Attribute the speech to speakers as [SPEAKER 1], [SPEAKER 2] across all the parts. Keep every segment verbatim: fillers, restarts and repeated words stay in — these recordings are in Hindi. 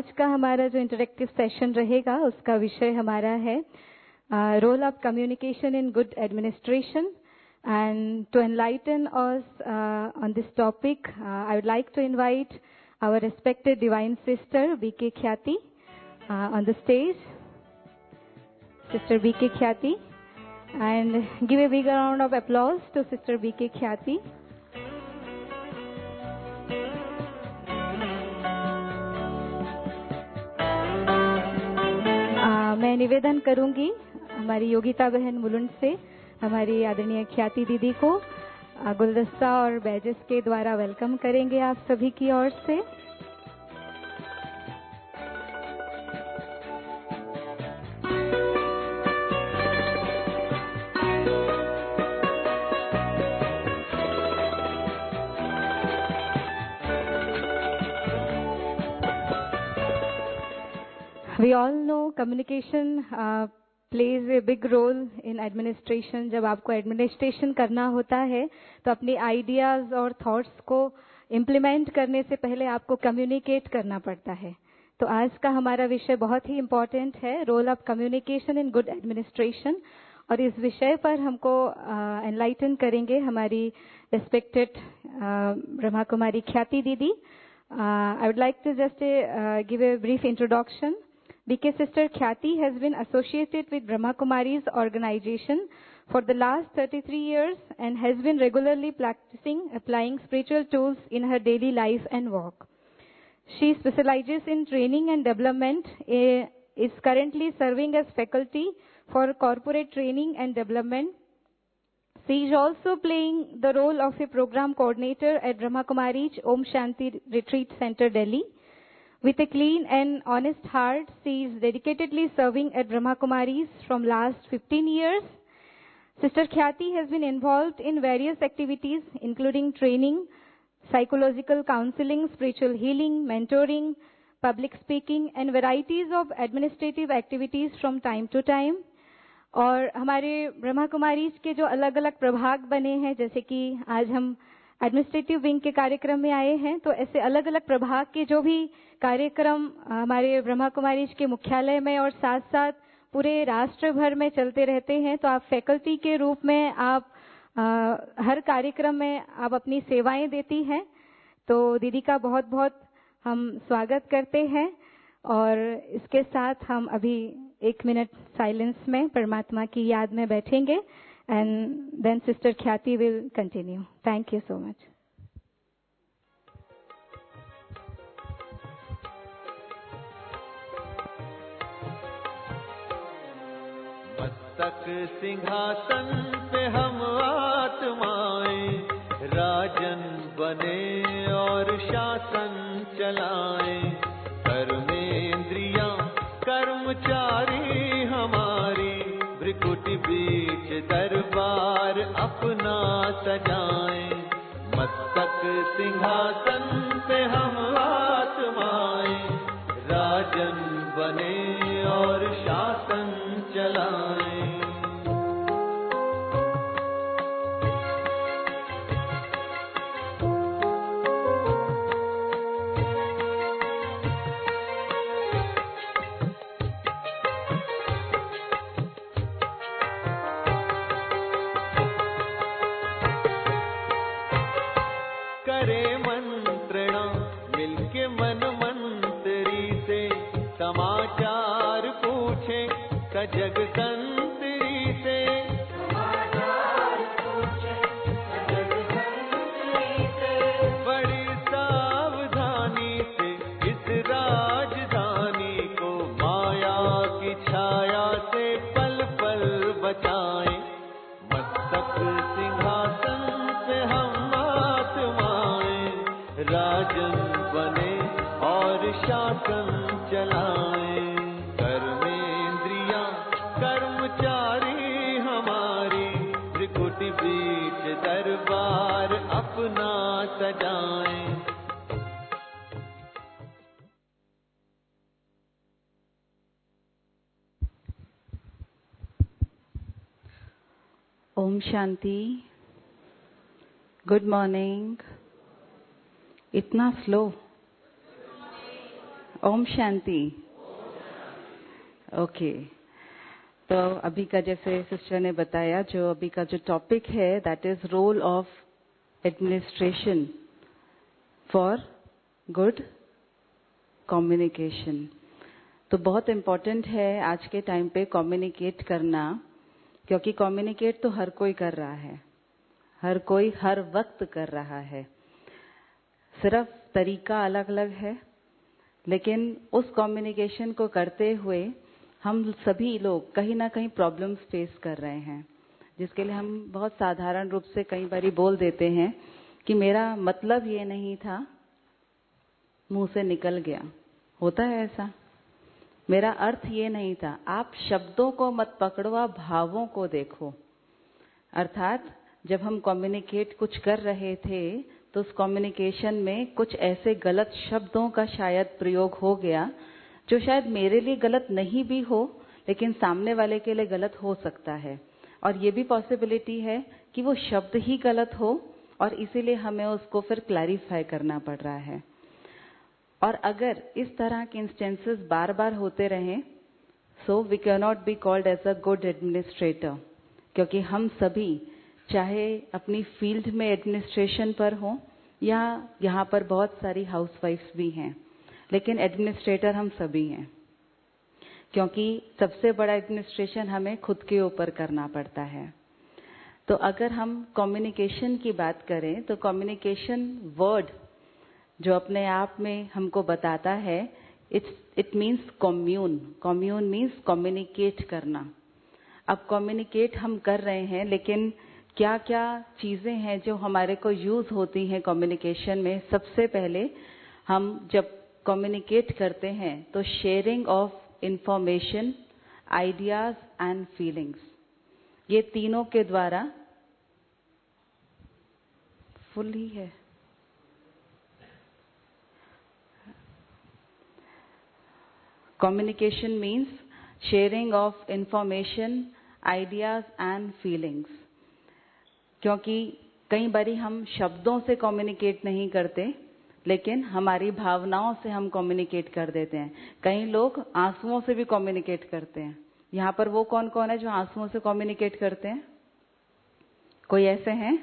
[SPEAKER 1] आज का हमारा जो इंटरेक्टिव सेशन रहेगा उसका विषय हमारा है role of communication in good administration. And to enlighten us uh, on this topic, uh, I would like to invite our respected divine sister B K Khyati uh, on the stage. Sister B K Khyati, and give a big round of applause to Sister B K Khyati. uh, मैं निवेदन करूंगी हमारी योगिता बहन मुलुंड से हमारी आदरणीय ख्याति दीदी को गुलदस्ता और बैजेस के द्वारा वेलकम करेंगे आप सभी की ओर से. We all know communication uh, plays a big role in administration. जब आपको एडमिनिस्ट्रेशन करना होता है तो अपने आइडियाज और थॉट्स को इम्प्लीमेंट करने से पहले आपको कम्युनिकेट करना पड़ता है. तो आज का हमारा विषय बहुत ही इम्पोर्टेंट है, role of communication in good administration. और इस विषय पर हमको एनलाइटन uh, करेंगे हमारी respected Brahma Kumari Khyati Didi. I would like to just give a brief introduction. B K Sister Khyati has been associated with Brahma Kumari's organization for the last thirty-three years and has been regularly practicing applying spiritual tools in her daily life and work. She specializes in training and development, is currently serving as faculty for corporate training and development. She is also playing the role of a program coordinator at Brahma Kumari's Om Shanti Retreat Center, Delhi. With a clean and honest heart, she is dedicatedly serving at Brahma Kumari's from last fifteen years. Sister Khyati has been involved in various activities, including training, psychological counseling, spiritual healing, mentoring, public speaking, and varieties of administrative activities from time to time. और हमारे ब्रह्मा कुमारीज के जो अलग अलग प्रभाग बने हैं, जैसे कि आज हम एडमिनिस्ट्रेटिव विंग के कार्यक्रम में आए हैं, तो ऐसे अलग अलग प्रभाग के जो भी कार्यक्रम हमारे ब्रह्मा कुमारीज के मुख्यालय में और साथ साथ पूरे राष्ट्र भर में चलते रहते हैं. तो आप फैकल्टी के रूप में आप आ, हर कार्यक्रम में आप अपनी सेवाएं देती हैं. तो दीदी का बहुत बहुत हम स्वागत करते हैं. और इसके साथ हम अभी एक मिनट साइलेंस में परमात्मा की याद में बैठेंगे. And then Sister Khyati will continue. Thank you so much.
[SPEAKER 2] मस्तक सिंहासन पे हम आत्माएं राजन बने और शासन चलाएं. कर्मेंद्रियां कर्मचारी हमारी भ्रिकुटी बीच दरबार अपना सजाएं. मस्तक सिंहासन पे हम आत्माएं राजन बने और शासन चलाएं. करे मंत्रणा मिलके मन मंत्री से समाचार पूछे सजग संतरी से. समाचार पूछे सजग संतरी से. बड़ी सावधानी से इस राजधानी को माया की छाया से पल पल बचाएं. मस्तक सिंहासन पे हम राजन बने और शासन चलाएं. कर्मेंद्रियां कर्मचारी हमारी त्रिकुटी बीच दरबार अपना सजाएं.
[SPEAKER 3] ओम शांति. Good morning. इतना स्लो. ओम शांति। ओके, तो अभी का जैसे सिस्टर ने बताया, जो अभी का जो टॉपिक है that is role of administration for good communication. तो बहुत इम्पोर्टेंट है आज के टाइम पे कम्युनिकेट करना, क्योंकि कम्युनिकेट तो हर कोई कर रहा है, हर कोई हर वक्त कर रहा है, सिर्फ तरीका अलग अलग है। लेकिन उस कम्युनिकेशन को करते हुए हम सभी लोग कहीं ना कहीं प्रॉब्लम्स फेस कर रहे हैं, जिसके लिए हम बहुत साधारण रूप से कई बारी बोल देते हैं कि मेरा मतलब ये नहीं था, मुंह से निकल गया। होता है ऐसा, मेरा अर्थ ये नहीं था। आप शब्दों को मत पकड़ो, आप भावों को देखो। अर्थात जब हम कम्युनिकेट कुछ कर रहे थे तो उस कम्युनिकेशन में कुछ ऐसे गलत शब्दों का शायद प्रयोग हो गया जो शायद मेरे लिए गलत नहीं भी हो, लेकिन सामने वाले के लिए गलत हो सकता है। और ये भी पॉसिबिलिटी है कि वो शब्द ही गलत हो और इसीलिए हमें उसको फिर क्लैरिफाई करना पड़ रहा है। और अगर इस तरह के इंस्टेंसेस बार बार होते रहें, so we can not be called as a good administrator, क्योंकि हम सभी चाहे अपनी फील्ड में एडमिनिस्ट्रेशन पर हो या यहाँ पर बहुत सारी हाउसवाइफ्स भी हैं, लेकिन एडमिनिस्ट्रेटर हम सभी हैं, क्योंकि सबसे बड़ा एडमिनिस्ट्रेशन हमें खुद के ऊपर करना पड़ता है। तो अगर हम कम्युनिकेशन की बात करें तो कम्युनिकेशन वर्ड जो अपने आप में हमको बताता है, it's it means commune. Commune means communicate करना। अब कम्युनिकेट हम कर रहे हैं, लेकिन क्या क्या चीजें हैं जो हमारे को यूज होती हैं कम्युनिकेशन में। सबसे पहले हम जब कम्युनिकेट करते हैं तो sharing of information, ideas and feelings, ये तीनों के द्वारा फुल ही है। Communication means sharing of information, ideas and feelings. क्योंकि कई बारी हम शब्दों से कम्युनिकेट नहीं करते, लेकिन हमारी भावनाओं से हम कम्युनिकेट कर देते हैं। कई लोग आंसुओं से भी कम्युनिकेट करते हैं। यहाँ पर वो कौन कौन है जो आंसुओं से कम्युनिकेट करते हैं? कोई ऐसे हैं?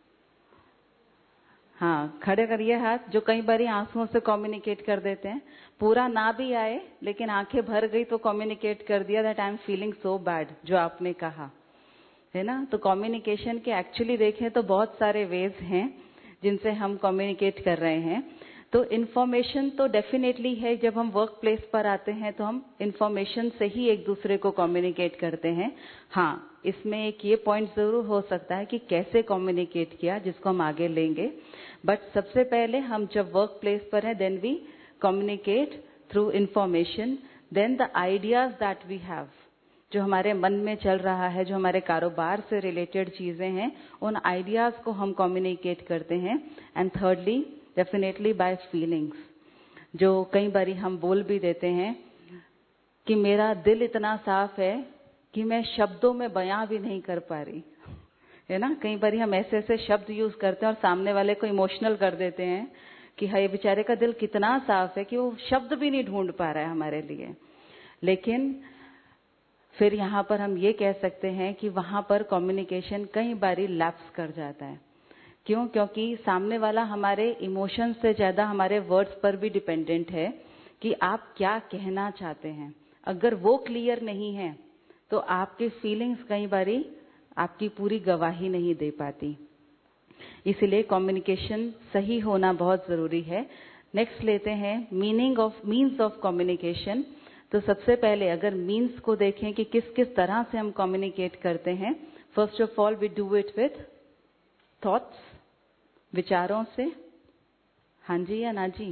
[SPEAKER 3] हाँ, खड़े करिए हाथ जो कई बारी आंसुओं से कम्युनिकेट कर देते हैं। पूरा ना भी आए लेकिन आंखें भर गई तो कम्युनिकेट कर दिया that I am feeling so bad, जो आपने कहा है ना। तो कम्युनिकेशन के एक्चुअली देखें तो बहुत सारे वेज हैं जिनसे हम कम्युनिकेट कर रहे हैं। तो इन्फॉर्मेशन तो डेफिनेटली है, जब हम वर्क प्लेस पर आते हैं तो हम इन्फॉर्मेशन से ही एक दूसरे को कम्युनिकेट करते हैं। हाँ, इसमें एक ये पॉइंट जरूर हो सकता है कि कैसे कम्युनिकेट किया, जिसको हम आगे लेंगे। बट सबसे पहले हम जब वर्क प्लेस पर हैं, then we communicate through information, then the ideas that we have, जो हमारे मन में चल रहा है, जो हमारे कारोबार से रिलेटेड चीजें हैं, उन आइडियाज को हम कम्युनिकेट करते हैं। And thirdly definitely by feelings, जो कई बारी हम बोल भी देते हैं कि मेरा दिल इतना साफ है कि मैं शब्दों में बयां भी नहीं कर पा रही, है ना। कई बारी हम ऐसे ऐसे शब्द यूज करते हैं और सामने वाले को इमोशनल कर देते हैं कि हाय बेचारे का दिल कितना साफ है कि वो शब्द भी नहीं ढूंढ पा रहा है हमारे लिए। लेकिन फिर यहाँ पर हम ये कह सकते हैं कि वहाँ पर कम्युनिकेशन कई बारी लैप्स कर जाता है। क्यों? क्योंकि सामने वाला हमारे इमोशंस से ज्यादा हमारे वर्ड्स पर भी डिपेंडेंट है कि आप क्या कहना चाहते हैं। अगर वो क्लियर नहीं है तो आपकी फीलिंग्स कई बारी आपकी पूरी गवाही नहीं दे पाती। इसलिए कम्युनिकेशन सही होना बहुत जरूरी है। नेक्स्ट लेते हैं meaning of means of communication. तो सबसे पहले अगर मीन्स को देखें कि किस किस तरह से हम कम्युनिकेट करते हैं। First of all we do it with thoughts, विचारों से। हाँ जी या ना जी?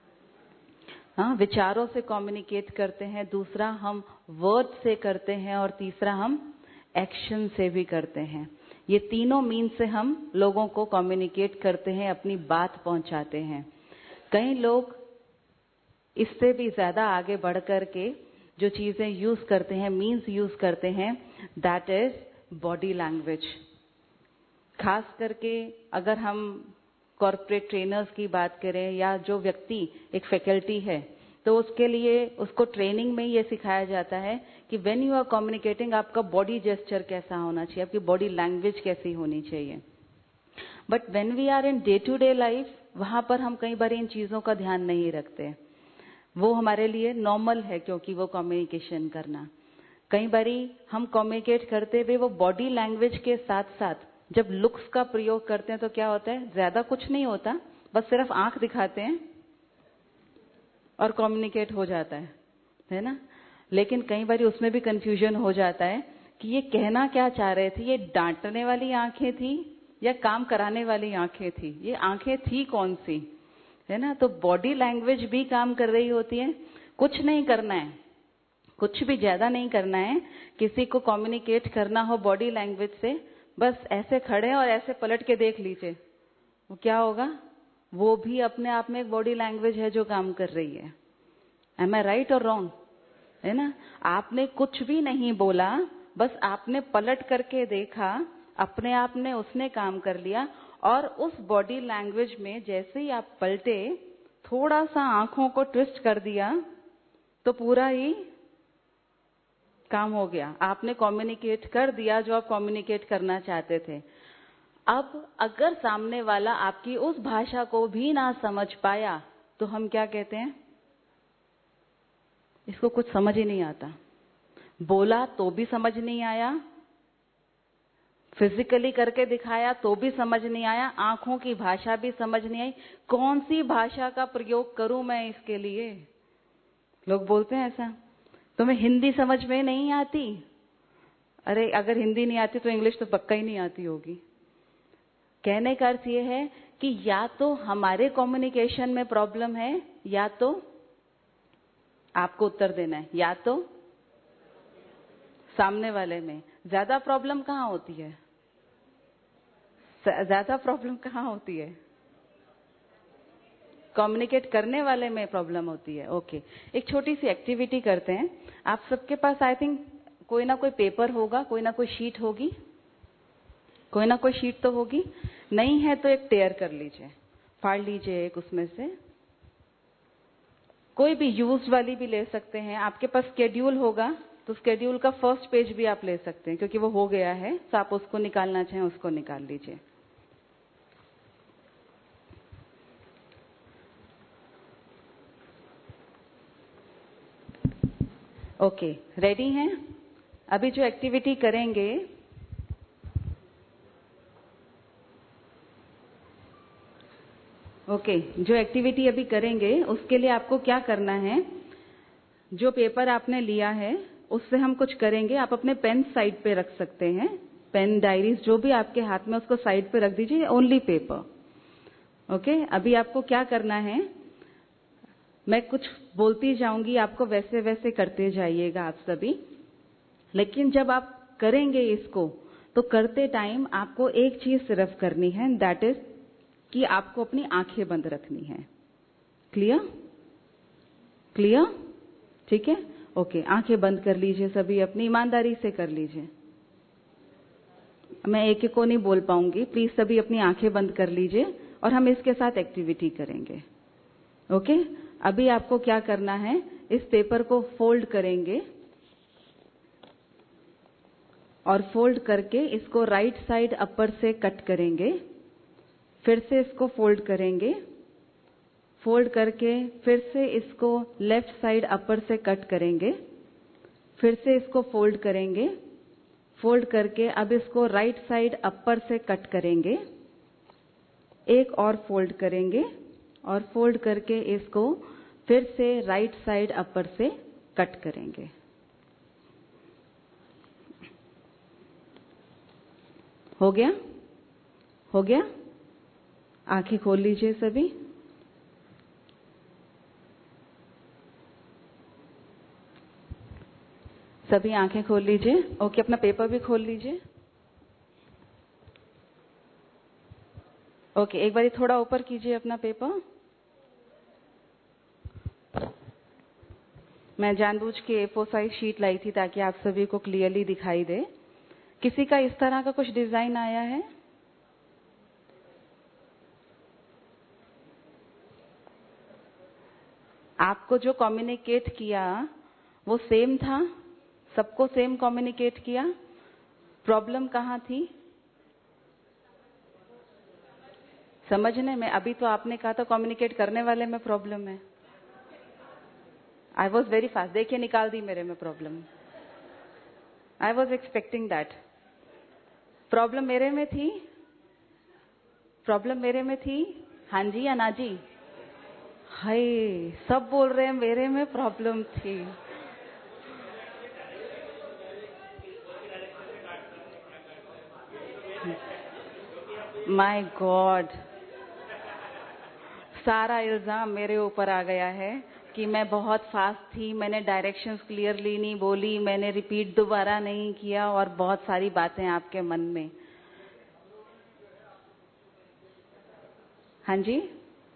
[SPEAKER 3] हाँ, विचारों से कम्युनिकेट करते हैं। दूसरा हम वर्ड से करते हैं और तीसरा हम एक्शन से भी करते हैं। ये तीनों मीन से हम लोगों को कम्युनिकेट करते हैं, अपनी बात पहुंचाते हैं। कई लोग इससे भी ज्यादा आगे बढ़ करके जो चीजें यूज करते हैं, मीन्स यूज करते हैं, दैट इज बॉडी लैंग्वेज। खास करके अगर हम कॉर्पोरेट ट्रेनर्स की बात करें या जो व्यक्ति एक फैकल्टी है, तो उसके लिए उसको ट्रेनिंग में ये सिखाया जाता है कि व्हेन यू आर कम्युनिकेटिंग आपका बॉडी जेस्चर कैसा होना चाहिए, आपकी बॉडी लैंग्वेज कैसी होनी चाहिए। But when we are in day to day life, वहां पर हम कई बार इन चीजों का ध्यान नहीं रखते। वो हमारे लिए नॉर्मल है क्योंकि वो कम्युनिकेशन करना। कई बारी हम कम्युनिकेट करते हुए वो बॉडी लैंग्वेज के साथ साथ जब लुक्स का प्रयोग करते हैं तो क्या होता है, ज्यादा कुछ नहीं होता, बस सिर्फ आंख दिखाते हैं और कम्युनिकेट हो जाता है, है ना। लेकिन कई बार उसमें भी कंफ्यूजन हो जाता है कि ये कहना क्या चाह रहे थे, ये डांटने वाली आंखें थी या काम कराने वाली आंखें थी, ये आंखें थी कौन सी, है ना। तो बॉडी लैंग्वेज भी काम कर रही होती है। कुछ नहीं करना है, कुछ भी ज्यादा नहीं करना है। किसी को कम्युनिकेट करना हो बॉडी लैंग्वेज से, बस ऐसे खड़े और ऐसे पलट के देख लीजिए, वो क्या होगा, वो भी अपने आप में एक बॉडी लैंग्वेज है जो काम कर रही है। एम आई राइट और रॉन्ग, है ना। आपने कुछ भी नहीं बोला, बस आपने पलट करके देखा, अपने आप ने उसने काम कर लिया। और उस बॉडी लैंग्वेज में जैसे ही आप पलटे, थोड़ा सा आंखों को ट्विस्ट कर दिया तो पूरा ही काम हो गया। आपने कम्युनिकेट कर दिया जो आप कम्युनिकेट करना चाहते थे। अब अगर सामने वाला आपकी उस भाषा को भी ना समझ पाया तो हम क्या कहते हैं, इसको कुछ समझ ही नहीं आता। बोला तो भी समझ नहीं आया, फिजिकली करके दिखाया तो भी समझ नहीं आया, आंखों की भाषा भी समझ नहीं आई, कौन सी भाषा का प्रयोग करूं मैं इसके लिए। लोग बोलते हैं ऐसा, तुम्हें हिंदी समझ में नहीं आती। अरे अगर हिंदी नहीं आती तो इंग्लिश तो पक्का ही नहीं आती होगी। कहने का अर्थ ये है कि या तो हमारे कम्युनिकेशन में प्रॉब्लम है, या तो आपको उत्तर देना है, या तो सामने वाले में। ज्यादा प्रॉब्लम कहाँ होती है, ज्यादा प्रॉब्लम कहाँ होती है, कम्युनिकेट करने वाले में प्रॉब्लम होती है। ओके, एक छोटी सी एक्टिविटी करते हैं। आप सबके पास आई थिंक कोई ना कोई पेपर होगा, कोई ना कोई शीट होगी, कोई ना कोई शीट तो होगी। नहीं है तो एक टेयर कर लीजिए, फाड़ लीजिए एक उसमें से। कोई भी यूज्ड वाली भी ले सकते हैं। आपके पास स्केड्यूल होगा तो स्केड्यूल का फर्स्ट पेज भी आप ले सकते हैं, क्योंकि वो हो गया है, तो आप उसको निकालना चाहें उसको निकाल लीजिए। ओके, रेडी हैं? अभी जो एक्टिविटी करेंगे, ओके okay, जो एक्टिविटी अभी करेंगे उसके लिए आपको क्या करना है, जो पेपर आपने लिया है उससे हम कुछ करेंगे। आप अपने पेन साइड पे रख सकते हैं, पेन डायरीज जो भी आपके हाथ में उसको साइड पे रख दीजिए, ओनली पेपर। ओके, अभी आपको क्या करना है, मैं कुछ बोलती जाऊंगी, आपको वैसे वैसे करते जाइएगा आप सभी। लेकिन जब आप करेंगे इसको तो करते टाइम आपको एक चीज सिर्फ करनी है, दैट इज कि आपको अपनी आंखें बंद रखनी है। क्लियर? क्लियर? ठीक है, ओके। आंखें बंद कर लीजिए सभी, अपनी ईमानदारी से कर लीजिए। मैं एक एक को नहीं बोल पाऊंगी, प्लीज सभी अपनी आंखें बंद कर लीजिए और हम इसके साथ एक्टिविटी करेंगे। ओके, अभी आपको क्या करना है, इस पेपर को फोल्ड करेंगे और फोल्ड करके इसको राइट साइड अपर से कट करेंगे, फिर से इसको फोल्ड करेंगे, फोल्ड करके फिर से इसको लेफ्ट साइड अपर से कट करेंगे, फिर से इसको फोल्ड करेंगे, फोल्ड करके अब इसको राइट साइड अपर से कट करेंगे, एक और फोल्ड करेंगे और फोल्ड करके इसको फिर से राइट साइड अपर से कट करेंगे। हो गया? हो गया? आंखें खोल लीजिए सभी। सभी आंखें खोल लीजिए। ओके, अपना पेपर भी खोल लीजिए। ओके, एक बारी थोड़ा ऊपर कीजिए अपना पेपर। मैं जानबूझ के ए फोर साइज शीट लाई थी ताकि आप सभी को क्लियरली दिखाई दे। किसी का इस तरह का कुछ डिजाइन आया है? आपको जो कम्युनिकेट किया वो सेम था, सबको सेम कम्युनिकेट किया। प्रॉब्लम कहाँ थी? समझने में। अभी तो आपने कहा था कम्युनिकेट करने वाले में प्रॉब्लम है। आई वॉज वेरी फास्ट, देखिए निकाल दी मेरे में problem. I was expecting that. Problem मेरे में थी, प्रॉब्लम मेरे में थी। हाँ जी या ना जी? हाय, सब बोल रहे हैं मेरे में प्रॉब्लम थी। माय गॉड, सारा इल्जाम मेरे ऊपर आ गया है कि मैं बहुत फास्ट थी, मैंने डायरेक्शंस क्लियरली नहीं बोली, मैंने रिपीट दोबारा नहीं किया और बहुत सारी बातें आपके मन में। हाँ जी,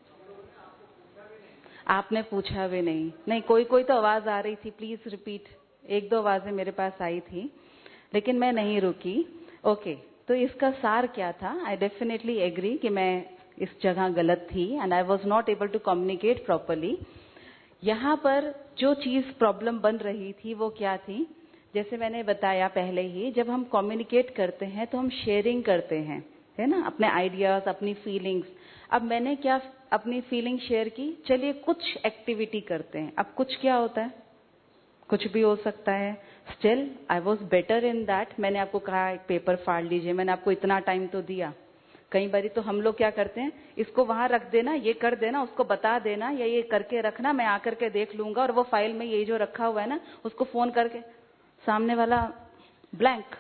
[SPEAKER 3] आपने पूछा भी नहीं। नहीं, कोई कोई तो आवाज आ रही थी, प्लीज रिपीट। एक दो आवाजें मेरे पास आई थी, लेकिन मैं नहीं रुकी। ओके, तो इसका सार क्या था? आई डेफिनेटली एग्री कि मैं इस जगह गलत थी and I was not able to communicate properly. यहाँ पर जो चीज प्रॉब्लम बन रही थी वो क्या थी? जैसे मैंने बताया पहले ही, जब हम कम्युनिकेट करते हैं तो हम शेयरिंग करते हैं, है ना, अपने आइडियाज, अपनी फीलिंग्स। अब मैंने क्या अपनी फीलिंग शेयर की, चलिए कुछ एक्टिविटी करते हैं। अब कुछ क्या होता है? कुछ भी हो सकता है। Still I was better in that. मैंने आपको कहा एक पेपर फाड़ लीजिए, मैंने आपको इतना टाइम तो दिया। कई बारी तो हम लोग क्या करते हैं, इसको वहां रख देना, ये कर देना, उसको बता देना, या ये करके रखना, मैं आकर के देख लूंगा, और वो फाइल में ये जो रखा हुआ है ना, उसको फोन करके, सामने वाला ब्लैंक,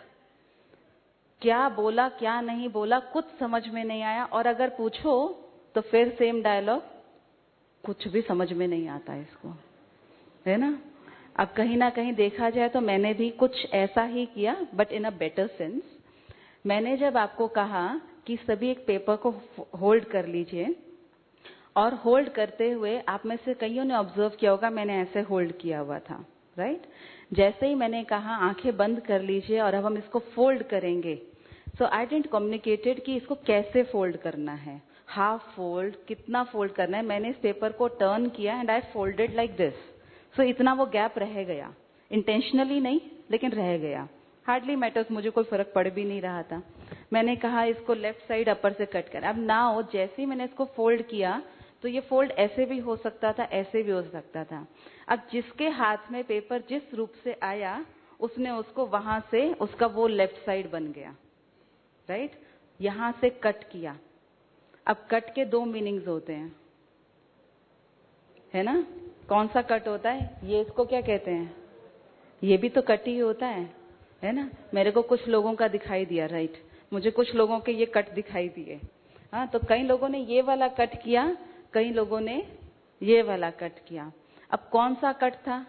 [SPEAKER 3] क्या बोला क्या नहीं बोला कुछ समझ में नहीं आया। और अगर पूछो तो फिर सेम डायलॉग, कुछ भी समझ में नहीं आता इसको, है ना। अब कहीं ना कहीं देखा जाए तो मैंने भी कुछ ऐसा ही किया, but in a better sense. मैंने जब आपको कहा कि सभी एक पेपर को होल्ड कर लीजिए, और होल्ड करते हुए आप में से कईयों ने ऑब्जर्व किया होगा, मैंने ऐसे होल्ड किया हुआ था, राइट। जैसे ही मैंने कहा आंखें बंद कर लीजिए और अब हम इसको फोल्ड करेंगे, सो आई डिडंट कम्युनिकेटेड कि इसको कैसे फोल्ड करना है, हाफ फोल्ड, कितना फोल्ड करना है। मैंने इस पेपर को टर्न किया and I folded like this. So इतना वो गैप रह गया, इंटेंशनली नहीं लेकिन रह गया। हार्डली मैटर्स, मुझे कोई फर्क पड़ भी नहीं रहा था। मैंने कहा इसको लेफ्ट साइड अपर से कट कर। अब नाउ जैसे ही मैंने इसको फोल्ड किया तो ये फोल्ड ऐसे भी हो सकता था, ऐसे भी हो सकता था। अब जिसके हाथ में पेपर जिस रूप से आया, उसने उसको वहां से, उसका वो लेफ्ट साइड बन गया, राइट। यहां से कट किया। अब कट के दो मीनिंग्स होते हैं, है ना। कौन सा कट होता है? ये इसको क्या कहते हैं? ये भी तो कट ही होता है, है ना। मेरे को कुछ लोगों का दिखाई दिया, राइट, मुझे कुछ लोगों के ये कट दिखाई दिए। हाँ, तो कई लोगों ने ये वाला कट किया, कई लोगों ने ये वाला कट किया। अब कौन सा कट था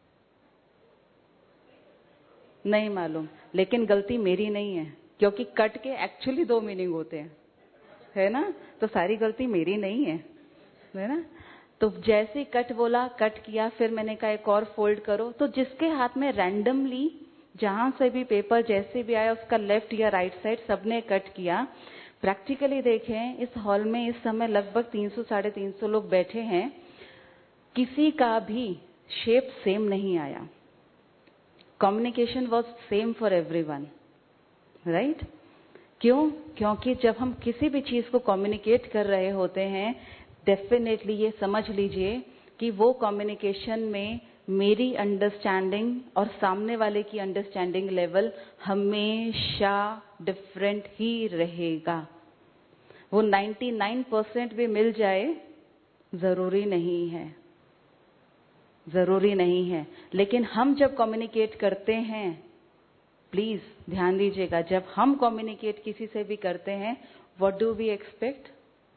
[SPEAKER 3] नहीं मालूम, लेकिन गलती मेरी नहीं है, क्योंकि कट के एक्चुअली दो मीनिंग होते हैं, है ना। तो सारी गलती मेरी नहीं है, है ना। तो जैसे कट बोला, कट किया, फिर मैंने कहा एक और फोल्ड करो। तो जिसके हाथ में रैंडमली जहां से भी पेपर जैसे भी आया, उसका लेफ्ट या राइट साइड सबने कट किया। प्रैक्टिकली देखें, इस हॉल में इस समय लगभग तीन सौ साढ़े तीन सौ लोग बैठे हैं, किसी का भी शेप सेम नहीं आया। Communication was same for everyone, right. क्यों? क्योंकि जब हम किसी भी चीज को कम्युनिकेट कर रहे होते हैं, डेफिनेटली ये समझ लीजिए कि वो कम्युनिकेशन में मेरी अंडरस्टैंडिंग और सामने वाले की अंडरस्टैंडिंग लेवल हमेशा डिफरेंट ही रहेगा। वो निन्यानवे परसेंट भी मिल जाए जरूरी नहीं है, जरूरी नहीं है। लेकिन हम जब कम्युनिकेट करते हैं, प्लीज ध्यान दीजिएगा, जब हम कम्युनिकेट किसी से भी करते हैं, व्हाट डू वी एक्सपेक्ट?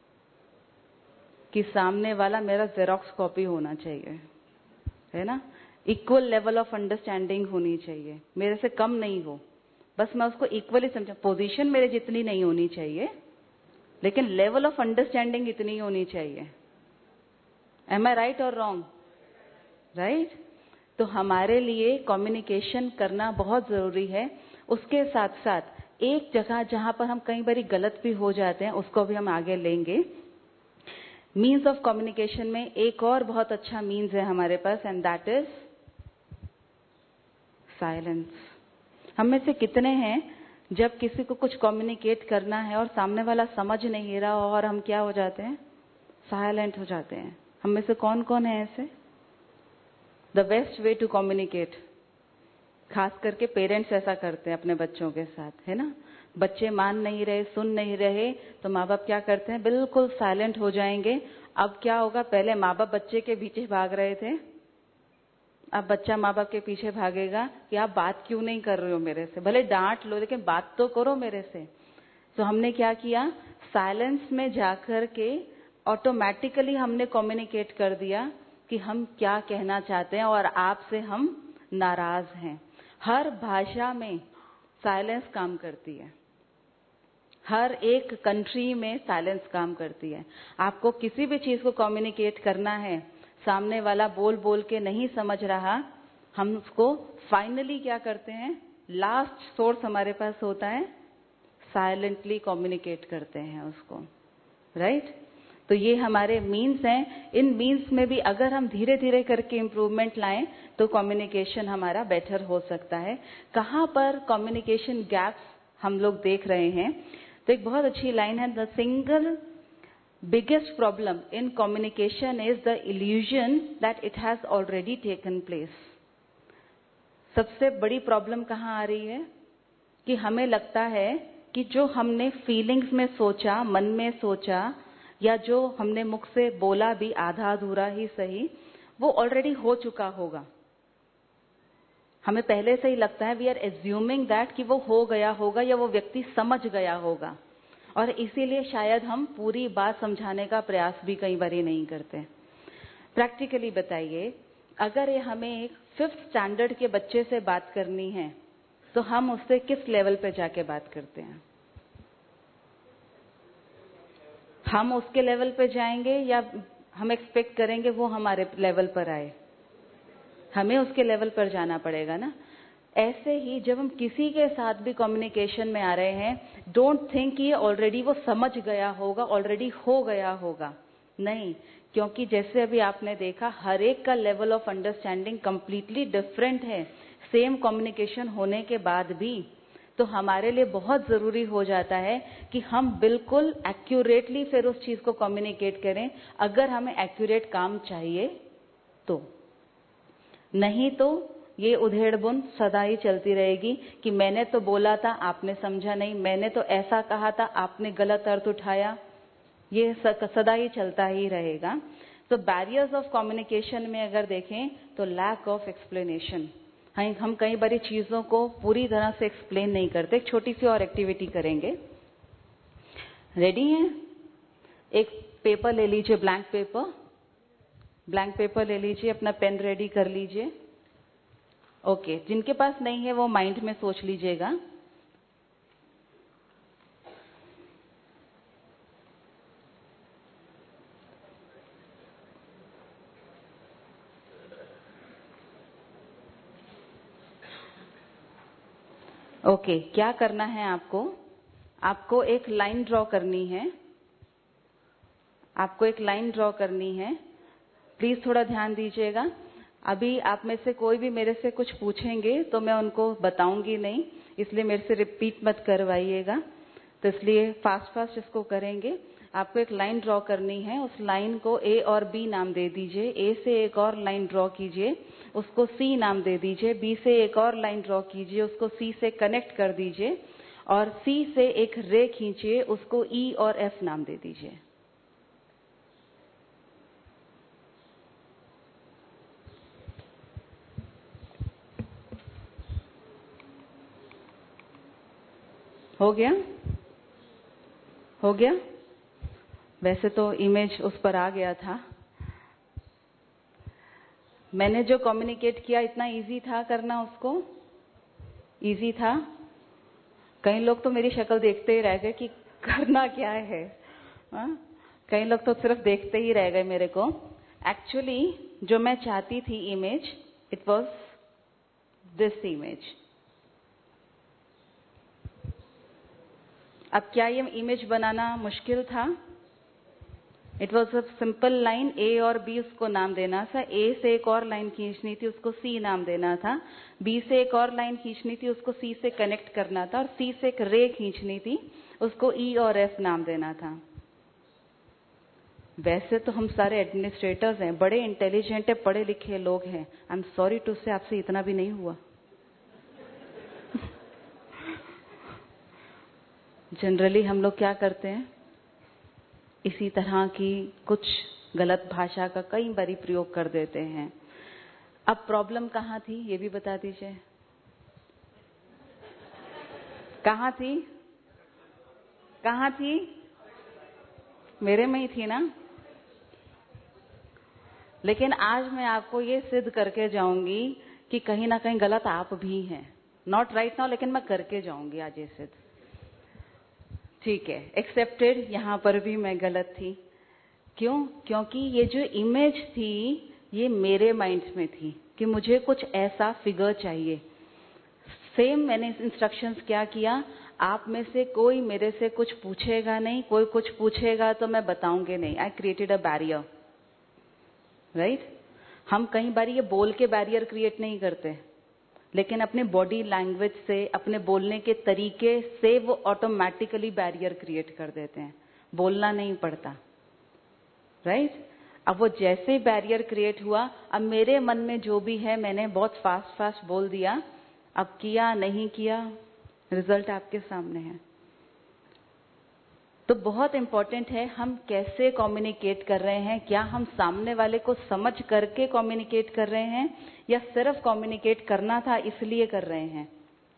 [SPEAKER 3] कि सामने वाला मेरा जेरोक्स कॉपी होना चाहिए, है ना। इक्वल लेवल ऑफ अंडरस्टैंडिंग होनी चाहिए, मेरे से कम नहीं हो, बस मैं उसको इक्वली समझा। पोजीशन मेरे जितनी नहीं होनी चाहिए, लेकिन लेवल ऑफ अंडरस्टैंडिंग इतनी होनी चाहिए। एम आई राइट और रॉन्ग? राइट। तो हमारे लिए कम्युनिकेशन करना बहुत जरूरी है। उसके साथ साथ एक जगह जहां पर हम कई बार गलत भी हो जाते हैं, उसको भी हम आगे लेंगे। मीन्स ऑफ कम्युनिकेशन में एक और बहुत अच्छा मीन्स है हमारे पास, एंड दैट इज साइलेंस। हम में से कितने हैं जब किसी को कुछ कम्युनिकेट करना है और सामने वाला समझ नहीं रहा और हम क्या हो जाते हैं, साइलेंट हो जाते हैं। हम में से कौन कौन है ऐसे? The best way to communicate, खास करके पेरेंट्स ऐसा करते हैं अपने बच्चों के साथ, है ना। बच्चे मान नहीं रहे, सुन नहीं रहे, तो माँ बाप क्या करते हैं, बिल्कुल साइलेंट हो जाएंगे। अब क्या होगा, पहले माँ बाप बच्चे के पीछे भाग रहे थे, अब बच्चा माँ बाप के पीछे भागेगा कि आप बात क्यों नहीं कर रहे हो मेरे से, भले डांट लो लेकिन बात तो करो मेरे से। तो हमने क्या किया, साइलेंस में जाकर के ऑटोमेटिकली हमने कम्युनिकेट कर दिया कि हम क्या कहना चाहते हैं और आपसे हम नाराज हैं। हर भाषा में साइलेंस काम करती है, हर एक कंट्री में साइलेंस काम करती है। आपको किसी भी चीज को कम्युनिकेट करना है, सामने वाला बोल बोल के नहीं समझ रहा, हम उसको फाइनली क्या करते हैं, लास्ट सोर्स हमारे पास होता है, साइलेंटली कम्युनिकेट करते हैं उसको, राइट। तो ये हमारे मीन्स हैं। इन मीन्स में भी अगर हम धीरे धीरे करके इम्प्रूवमेंट लाएं तो कम्युनिकेशन हमारा बेटर हो सकता है। कहाँ पर कम्युनिकेशन गैप्स हम लोग देख रहे हैं, तो एक बहुत अच्छी लाइन है, the single biggest problem in communication is the illusion that it has already taken place। सबसे बड़ी प्रॉब्लम कहाँ आ रही है कि हमें लगता है कि जो हमने फीलिंग्स में सोचा, मन में सोचा, या जो हमने मुख से बोला भी आधा अधूरा ही सही, वो ऑलरेडी हो चुका होगा। हमें पहले से ही लगता है, वी आर एज्यूमिंग दैट कि वो हो गया होगा या वो व्यक्ति समझ गया होगा, और इसीलिए शायद हम पूरी बात समझाने का प्रयास भी कई बार नहीं करते। प्रैक्टिकली बताइए, अगर ये हमें एक फिफ्थ स्टैंडर्ड के बच्चे से बात करनी है तो हम उससे किस लेवल पे जाके बात करते हैं? हम उसके लेवल पे जाएंगे या हम एक्सपेक्ट करेंगे वो हमारे लेवल पर आए? हमें उसके लेवल पर जाना पड़ेगा ना। ऐसे ही जब हम किसी के साथ भी कम्युनिकेशन में आ रहे हैं, डोंट थिंक कि ऑलरेडी वो समझ गया होगा, ऑलरेडी हो गया होगा। नहीं, क्योंकि जैसे अभी आपने देखा, हर एक का level of understanding completely different है, सेम कम्युनिकेशन होने के बाद भी। तो हमारे लिए बहुत जरूरी हो जाता है कि हम बिल्कुल एक्यूरेटली फिर उस चीज को कम्युनिकेट करें, अगर हमें एक्यूरेट काम चाहिए तो। नहीं तो ये उधेड़-बुन सदा ही चलती रहेगी कि मैंने तो बोला था, आपने समझा नहीं, मैंने तो ऐसा कहा था, आपने गलत अर्थ उठाया, ये सदा ही चलता ही रहेगा। तो बैरियर्स ऑफ कम्युनिकेशन में अगर देखें तो लैक ऑफ एक्सप्लेनेशन, हम कई बारी चीजों को पूरी तरह से एक्सप्लेन नहीं करते। एक छोटी सी और एक्टिविटी करेंगे, रेडी हैं? एक पेपर ले लीजिए, ब्लैंक पेपर, ब्लैंक पेपर ले लीजिए, अपना पेन रेडी कर लीजिए। ओके okay, जिनके पास नहीं है वो माइंड में सोच लीजिएगा। ओके okay, क्या करना है आपको? आपको एक लाइन ड्रॉ करनी है, आपको एक लाइन ड्रॉ करनी है। प्लीज थोड़ा ध्यान दीजिएगा। अभी आप में से कोई भी मेरे से कुछ पूछेंगे तो मैं उनको बताऊंगी नहीं, इसलिए मेरे से रिपीट मत करवाइएगा। तो इसलिए फास्ट फास्ट इसको करेंगे। आपको एक लाइन ड्रॉ करनी है, उस लाइन को ए और बी नाम दे दीजिए। ए से एक और लाइन ड्रॉ कीजिए, उसको सी नाम दे दीजिए। बी से एक और लाइन ड्रॉ कीजिए, उसको सी से कनेक्ट कर दीजिए। और सी से एक रे खींचिए, उसको ई और एफ नाम दे दीजिए। हो गया? हो गया? वैसे तो इमेज उस पर आ गया था। मैंने जो कम्युनिकेट किया इतना इजी था करना, उसको इजी था। कई लोग तो मेरी शक्ल देखते ही रह गए कि करना क्या है। हा? कई लोग तो सिर्फ देखते ही रह गए मेरे को। एक्चुअली जो मैं चाहती थी image, it was this image. अब क्या ये इमेज बनाना मुश्किल था? It was a simple line, A और बी उसको नाम देना था। ए से एक और लाइन खींचनी थी, उसको सी नाम देना था। बी से एक और लाइन खींचनी थी, उसको सी से कनेक्ट करना था। और सी से एक रे खींचनी थी, उसको ई और एफ नाम देना था। वैसे तो हम सारे एडमिनिस्ट्रेटर्स हैं, बड़े इंटेलिजेंट है, पढ़े लिखे लोग हैं। आई एम सॉरी टू से आपसे इतना भी नहीं हुआ। जनरली हम लोग क्या करते हैं, इसी तरह की कुछ गलत भाषा का कई बारी प्रयोग कर देते हैं। अब प्रॉब्लम कहाँ थी ये भी बता दीजिए। कहाँ थी? कहाँ थी? मेरे में ही थी ना। लेकिन आज मैं आपको ये सिद्ध करके जाऊंगी कि कहीं ना कहीं गलत आप भी हैं। नॉट राइट नाउ, लेकिन मैं करके जाऊंगी आज ये सिद्ध। ठीक है, एक्सेप्टेड। यहां पर भी मैं गलत थी। क्यों? क्योंकि ये जो इमेज थी ये मेरे माइंड में थी कि मुझे कुछ ऐसा फिगर चाहिए। सेम मैंने इंस्ट्रक्शंस क्या किया, आप में से कोई मेरे से कुछ पूछेगा नहीं, कोई कुछ पूछेगा तो मैं बताऊंगी नहीं। I created a barrier, right. हम कई बार ये बोल के बैरियर क्रिएट नहीं करते, लेकिन अपने बॉडी लैंग्वेज से, अपने बोलने के तरीके से वो ऑटोमेटिकली बैरियर क्रिएट कर देते हैं। बोलना नहीं पड़ता, राइट। अब वो जैसे ही बैरियर क्रिएट हुआ, अब मेरे मन में जो भी है मैंने बहुत फास्ट फास्ट बोल दिया। अब किया नहीं किया, रिजल्ट आपके सामने है। तो बहुत इंपॉर्टेंट है हम कैसे कम्युनिकेट कर रहे हैं। क्या हम सामने वाले को समझ करके कम्युनिकेट कर रहे हैं, या सिर्फ कम्युनिकेट करना था इसलिए कर रहे हैं।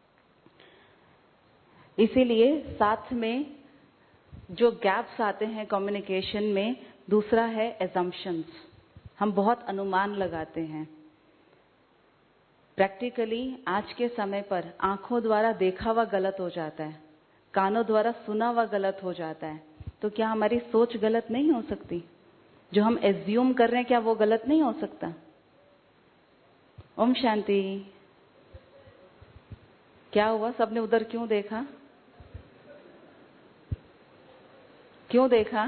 [SPEAKER 3] इसीलिए साथ में जो गैप्स आते हैं कम्युनिकेशन में, दूसरा है एजम्पशंस। हम बहुत अनुमान लगाते हैं। प्रैक्टिकली आज के समय पर आंखों द्वारा देखा हुआ गलत हो जाता है, कानों द्वारा सुना हुआ गलत हो जाता है। तो क्या हमारी सोच गलत नहीं हो सकती? जो हम एज्यूम कर रहे हैं क्या वो गलत नहीं हो सकता? ओम शांति। क्या हुआ? सबने उधर क्यों देखा? क्यों देखा?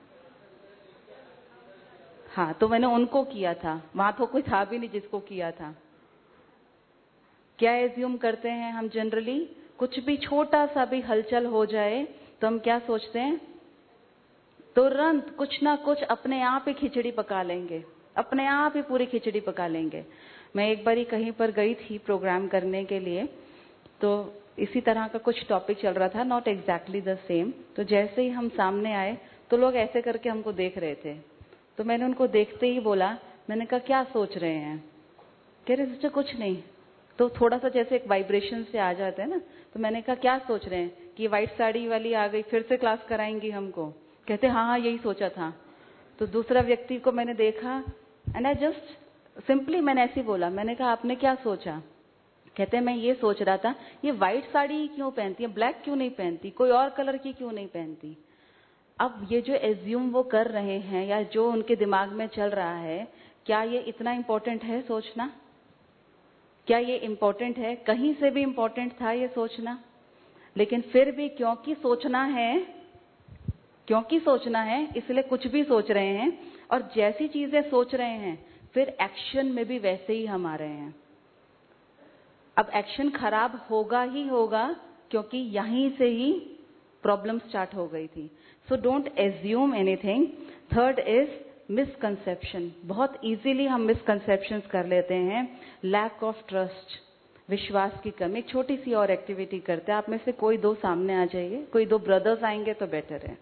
[SPEAKER 3] हाँ, तो मैंने उनको किया था, वहां तो कोई था भी नहीं जिसको किया था। क्या एज्यूम करते हैं हम जनरली? कुछ भी छोटा सा भी हलचल हो जाए तो हम क्या सोचते हैं, तुरंत कुछ ना कुछ अपने आप ही खिचड़ी पका लेंगे, अपने आप ही पूरी खिचड़ी पका लेंगे। मैं एक बारी कहीं पर गई थी प्रोग्राम करने के लिए, तो इसी तरह का कुछ टॉपिक चल रहा था, नॉट एग्जैक्टली द सेम। तो जैसे ही हम सामने आए तो लोग ऐसे करके हमको देख रहे थे। तो मैंने उनको देखते ही बोला, मैंने कहा क्या सोच रहे हैं? कह रहे सिस्टर कुछ नहीं। तो थोड़ा सा जैसे एक वाइब्रेशन से आ जाते हैं ना, तो मैंने कहा क्या सोच रहे हैं कि व्हाइट साड़ी वाली आ गई फिर से क्लास कराएंगी हमको? कहते हाँ हाँ यही सोचा था। तो दूसरा व्यक्ति को मैंने देखा एंड आई जस्ट सिंपली मैंने ऐसे बोला, मैंने कहा आपने क्या सोचा? कहते मैं ये सोच रहा था ये व्हाइट साड़ी क्यों पहनती है, ब्लैक क्यों नहीं पहनती, कोई और कलर की क्यों नहीं पहनती। अब ये जो एज्यूम वो कर रहे हैं या जो उनके दिमाग में चल रहा है, क्या ये इतना इम्पोर्टेंट है सोचना? क्या ये इम्पोर्टेंट है? कहीं से भी इम्पोर्टेंट था ये सोचना? लेकिन फिर भी क्योंकि सोचना है, क्योंकि सोचना है इसलिए कुछ भी सोच रहे हैं, और जैसी चीजें सोच रहे हैं फिर एक्शन में भी वैसे ही हम आ रहे हैं। अब एक्शन खराब होगा ही होगा, क्योंकि यहीं से ही प्रॉब्लम स्टार्ट हो गई थी। So don't assume anything. Third is misconception. बहुत इजीली हम मिसकंसेप्शंस कर लेते हैं। लैक ऑफ ट्रस्ट, विश्वास की कमी। छोटी सी और एक्टिविटी करते हैं। आप में से कोई दो सामने आ जाइए, कोई दो ब्रदर्स आएंगे तो बेटर है।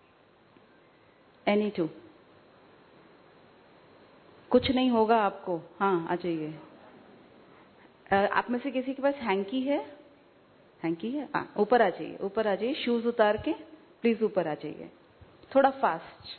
[SPEAKER 3] एनी टू, कुछ नहीं होगा आपको। हाँ आ जाइए। आप में से किसी के पास हैंकी है? हैंकी है? हाँ ऊपर आ जाइए, ऊपर आ जाइए। शूज उतार के प्लीज ऊपर आ जाइए, थोड़ा फास्ट।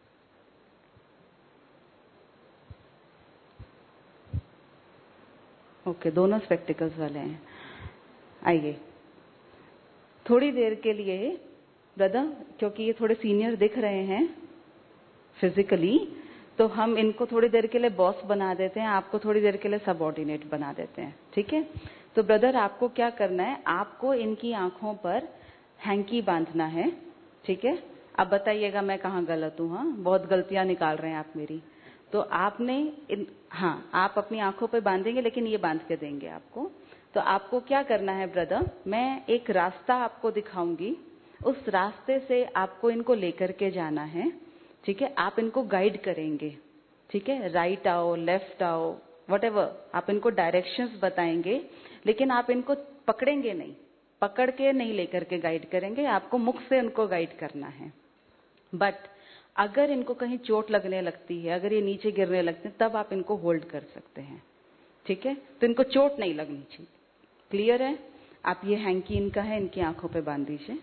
[SPEAKER 3] ओके, दोनों स्पेक्टिकल्स वाले हैं। आइए थोड़ी देर के लिए ब्रदर, क्योंकि ये थोड़े सीनियर दिख रहे हैं फिजिकली, तो हम इनको थोड़ी देर के लिए बॉस बना देते हैं, आपको थोड़ी देर के लिए सबऑर्डिनेट बना देते हैं, ठीक है? तो ब्रदर आपको क्या करना है, आपको इनकी आंखों पर हैंकी बांधना है, ठीक है? अब बताइएगा मैं कहाँ गलत हूँ। हाँ, बहुत गलतियां निकाल रहे हैं आप मेरी। तो आपने इन, हाँ, आप अपनी आंखों पे बांधेंगे, लेकिन ये बांध के देंगे आपको। तो आपको क्या करना है ब्रदर, मैं एक रास्ता आपको दिखाऊंगी, उस रास्ते से आपको इनको लेकर के जाना है, ठीक है। आप इनको गाइड करेंगे, ठीक है। राइट आओ, लेफ्ट आओ, व्हाटएवर, आप इनको डायरेक्शंस बताएंगे, लेकिन आप इनको पकड़ेंगे नहीं, पकड़ के नहीं लेकर के गाइड करेंगे, आपको मुख से उनको गाइड करना है। बट अगर इनको कहीं चोट लगने लगती है, अगर ये नीचे गिरने लगते हैं, तब आप इनको होल्ड कर सकते हैं, ठीक है। तो इनको चोट नहीं लगनी चाहिए। क्लियर है? आप ये हैंकी इनका है, इनकी आंखों पे बांध दीजिए।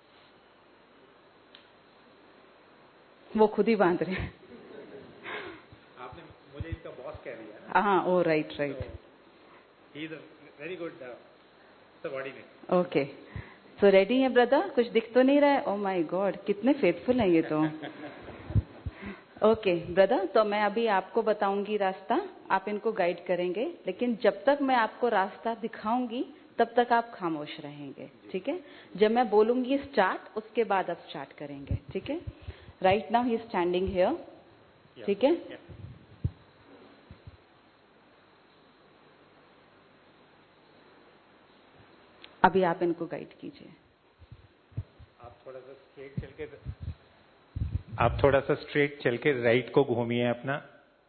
[SPEAKER 3] वो खुद ही बांध रहे हैं।
[SPEAKER 4] आपने मुझे इसका बॉस कह दिया ना।
[SPEAKER 3] हाँ, oh right right.
[SPEAKER 4] He is a very good subordinate.
[SPEAKER 3] Okay, so ready है ब्रदर? कुछ दिख तो नहीं रहा है? ओ माय गॉड, कितने फेथफुल हैं ये तो। ओके ब्रदर, तो मैं अभी आपको बताऊंगी रास्ता, आप इनको गाइड करेंगे, लेकिन जब तक मैं आपको रास्ता दिखाऊंगी तब तक आप खामोश रहेंगे, ठीक है। जब मैं बोलूंगी स्टार्ट, उसके बाद आप स्टार्ट करेंगे, ठीक है। Right now he is standing here, ठीक है। अभी आप इनको गाइड कीजिए।
[SPEAKER 4] आप थोड़ा सा स्ट्रेट चल के आप थोड़ा सा स्ट्रेट चल के राइट को घूमिए अपना।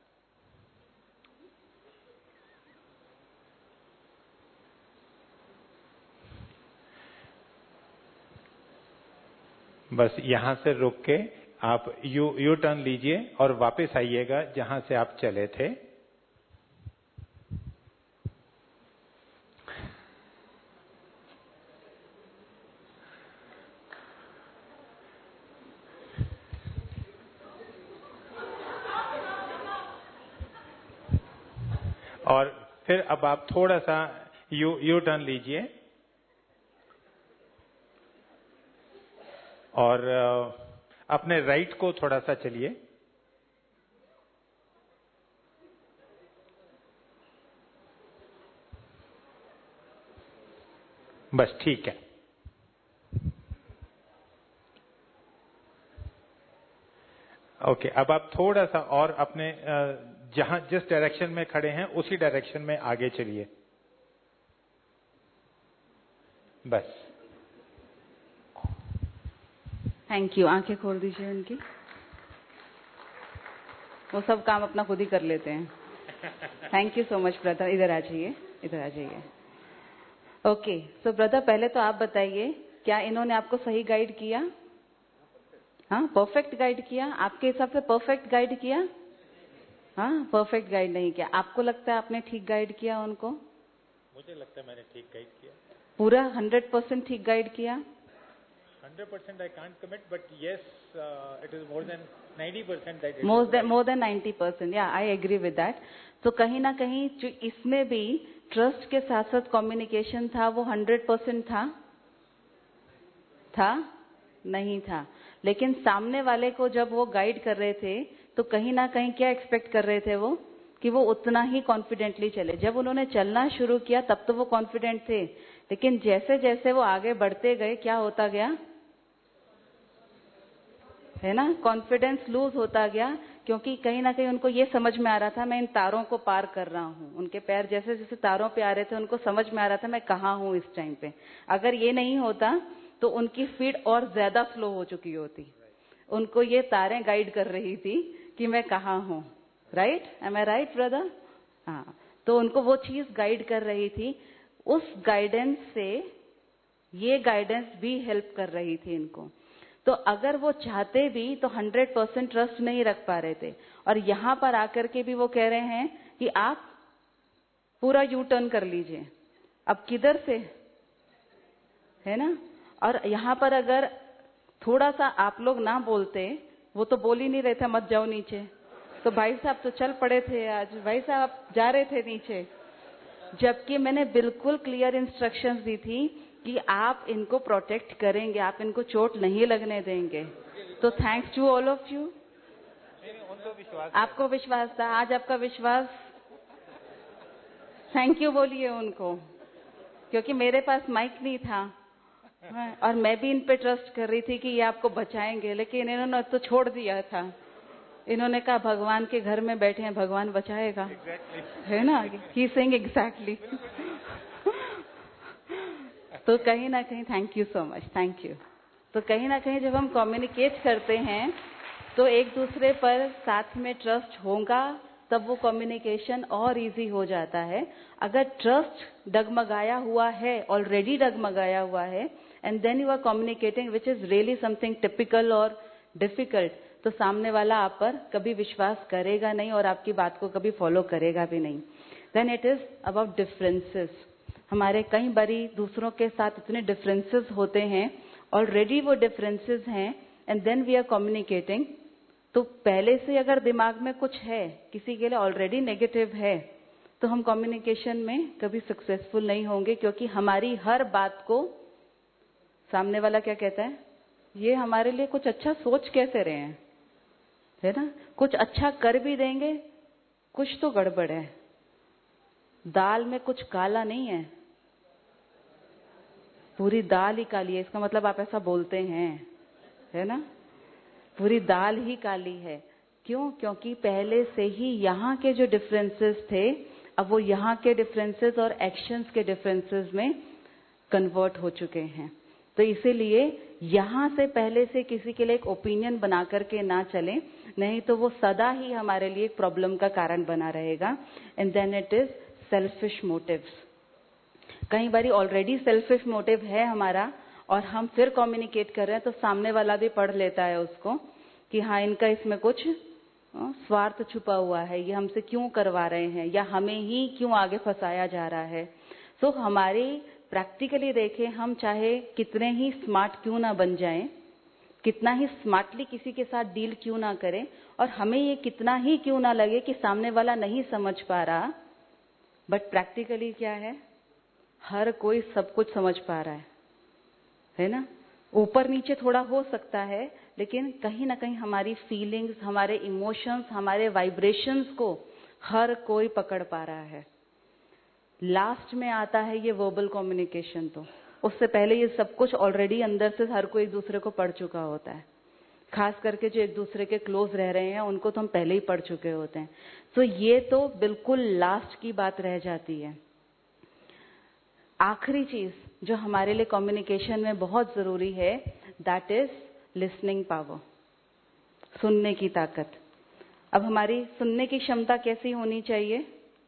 [SPEAKER 4] बस यहां से रुक के आप यू यू टर्न लीजिए और वापस आइएगा जहां से आप चले थे। और फिर अब आप थोड़ा सा यू यू टर्न लीजिए और अपने राइट को थोड़ा सा चलिए। बस ठीक है। ओके, अब आप थोड़ा सा और अपने जहां जिस डायरेक्शन में खड़े हैं उसी डायरेक्शन में आगे चलिए। बस।
[SPEAKER 3] Thank you. आंखें खोल दीजिए उनकी। वो सब काम अपना खुद ही कर लेते हैं। Thank you so much brother. इधर आ जाइए, इधर आ जाइए। ओके, सो ब्रदर पहले तो आप बताइए, क्या इन्होंने आपको सही गाइड किया? हाँ, परफेक्ट गाइड किया? आपके हिसाब से परफेक्ट गाइड किया? हाँ, परफेक्ट गाइड नहीं किया। आपको लगता है आपने ठीक गाइड किया उनको?
[SPEAKER 4] मुझे लगता है मैंने ठीक गाइड किया।
[SPEAKER 3] पूरा हंड्रेड परसेंट ठीक गाइड किया?
[SPEAKER 4] Hundred percent I can't commit, but yes, uh, it is more than ninety percent that it
[SPEAKER 3] More
[SPEAKER 4] is
[SPEAKER 3] than
[SPEAKER 4] right.
[SPEAKER 3] more than ninety percent, yeah, I agree with that. तो कहीं ना कहीं जो इसमें भी ट्रस्ट के साथ साथ कम्युनिकेशन था, वो हंड्रेड परसेंट था? था? नहीं था। लेकिन सामने वाले को जब वो गाइड कर रहे थे, तो कहीं ना कहीं क्या एक्सपेक्ट कर रहे थे वो? कि वो उतना ही कॉन्फिडेंटली चले। जब उन्होंने चलना शुरू किया तब तो वो कॉन्फिडेंट थे, लेकिन जैसे जैसे वो आगे बढ़ते गए क्या होता गया, है ना, कॉन्फिडेंस लूज होता गया। क्योंकि कहीं ना कहीं उनको ये समझ में आ रहा था मैं इन तारों को पार कर रहा हूँ। उनके पैर जैसे जैसे तारों पे आ रहे थे, उनको समझ में आ रहा था मैं कहाँ हूँ इस टाइम पे। अगर ये नहीं होता तो उनकी स्पीड और ज्यादा स्लो हो चुकी होती। उनको ये तारें गाइड कर रही थी कि मैं कहाँ हूँ। Right? Am I right brother? हाँ, तो उनको वो चीज गाइड कर रही थी। उस गाइडेंस से ये गाइडेंस भी हेल्प कर रही थी इनको। तो अगर वो चाहते भी तो हंड्रेड परसेंट ट्रस्ट नहीं रख पा रहे थे। और यहां पर आकर के भी वो कह रहे हैं कि आप पूरा यू टर्न कर लीजिए। अब किधर से, है ना? और यहां पर अगर थोड़ा सा आप लोग ना बोलते, वो तो बोल ही नहीं रहे थे मत जाओ नीचे, तो भाई साहब तो चल पड़े थे आज। भाई साहब जा रहे थे नीचे, जबकि मैंने बिल्कुल क्लियर इंस्ट्रक्शंस दी थी कि आप इनको प्रोटेक्ट करेंगे, आप इनको चोट नहीं लगने देंगे। तो thanks to all of you. आपको विश्वास था, आज आपका विश्वास, थैंक यू बोलिए उनको, क्योंकि मेरे पास माइक नहीं था हाँ, और मैं भी इन पे ट्रस्ट कर रही थी कि ये आपको बचाएंगे, लेकिन इन्होंने तो छोड़ दिया था। इन्होंने कहा भगवान के घर में बैठे हैं, भगवान बचाएगा।
[SPEAKER 4] Exactly.
[SPEAKER 3] है ना, ही सेइंग एग्जैक्टली। तो कहीं ना कहीं thank you so much, thank you. तो कहीं ना कहीं जब हम कम्युनिकेट करते हैं तो एक दूसरे पर साथ में ट्रस्ट होगा, तब वो कम्युनिकेशन और इजी हो जाता है। अगर ट्रस्ट डगमगाया हुआ है, ऑलरेडी डगमगाया हुआ है, and then you are communicating which is really something typical और डिफिकल्ट, तो सामने वाला आप पर कभी विश्वास करेगा नहीं और आपकी बात को कभी फॉलो करेगा भी नहीं। Then it is about differences. हमारे कई बारी दूसरों के साथ इतने डिफरेंसेस होते हैं, ऑलरेडी वो डिफरेंसेस हैं, and then we are communicating. तो पहले से अगर दिमाग में कुछ है, किसी के लिए ऑलरेडी नेगेटिव है, तो हम कम्युनिकेशन में कभी सक्सेसफुल नहीं होंगे, क्योंकि हमारी हर बात को सामने वाला क्या कहता है, ये हमारे लिए कुछ अच्छा सोच कैसे रहे हैं, है ना, कुछ अच्छा कर भी देंगे, कुछ तो गड़बड़ है। दाल में कुछ काला नहीं है, पूरी दाल ही काली है, इसका मतलब आप ऐसा बोलते हैं, है ना, पूरी दाल ही काली है। क्यों? क्योंकि पहले से ही यहाँ के जो डिफरेंसेस थे, अब वो यहाँ के डिफरेंसेस और एक्शंस के डिफरेंसेस में कन्वर्ट हो चुके हैं। तो इसीलिए यहाँ से पहले से किसी के लिए एक ओपिनियन बना करके ना चलें, नहीं तो वो सदा ही हमारे लिए एक प्रॉब्लम का कारण बना रहेगा। And then it is selfish motives. कई बारी ऑलरेडी सेल्फिश मोटिव है हमारा और हम फिर कम्युनिकेट कर रहे हैं, तो सामने वाला भी पढ़ लेता है उसको कि हाँ, इनका इसमें कुछ स्वार्थ छुपा हुआ है, ये हमसे क्यों करवा रहे हैं, या हमें ही क्यों आगे फंसाया जा रहा है। सो so, हमारी प्रैक्टिकली देखें, हम चाहे कितने ही स्मार्ट क्यों ना बन जाएं, कितना ही स्मार्टली किसी के साथ डील क्यों ना करें, और हमें ये कितना ही क्यों ना लगे कि सामने वाला नहीं समझ पा रहा, बट प्रैक्टिकली क्या है, हर कोई सब कुछ समझ पा रहा है, है ना। ऊपर नीचे थोड़ा हो सकता है, लेकिन कहीं ना कहीं हमारी फीलिंग्स, हमारे इमोशंस, हमारे वाइब्रेशंस को हर कोई पकड़ पा रहा है। लास्ट में आता है ये वर्बल कम्युनिकेशन, तो उससे पहले ये सब कुछ ऑलरेडी अंदर से हर कोई एक दूसरे को पढ़ चुका होता है। खास करके जो एक दूसरे के क्लोज रह रहे हैं, उनको तो हम पहले ही पढ़ चुके होते हैं। तो ये तो बिल्कुल लास्ट की बात रह जाती है। आखिरी चीज जो हमारे लिए कम्युनिकेशन में बहुत जरूरी है, दैट इज लिसनिंग पावर, सुनने की ताकत। अब हमारी सुनने की क्षमता कैसी होनी चाहिए?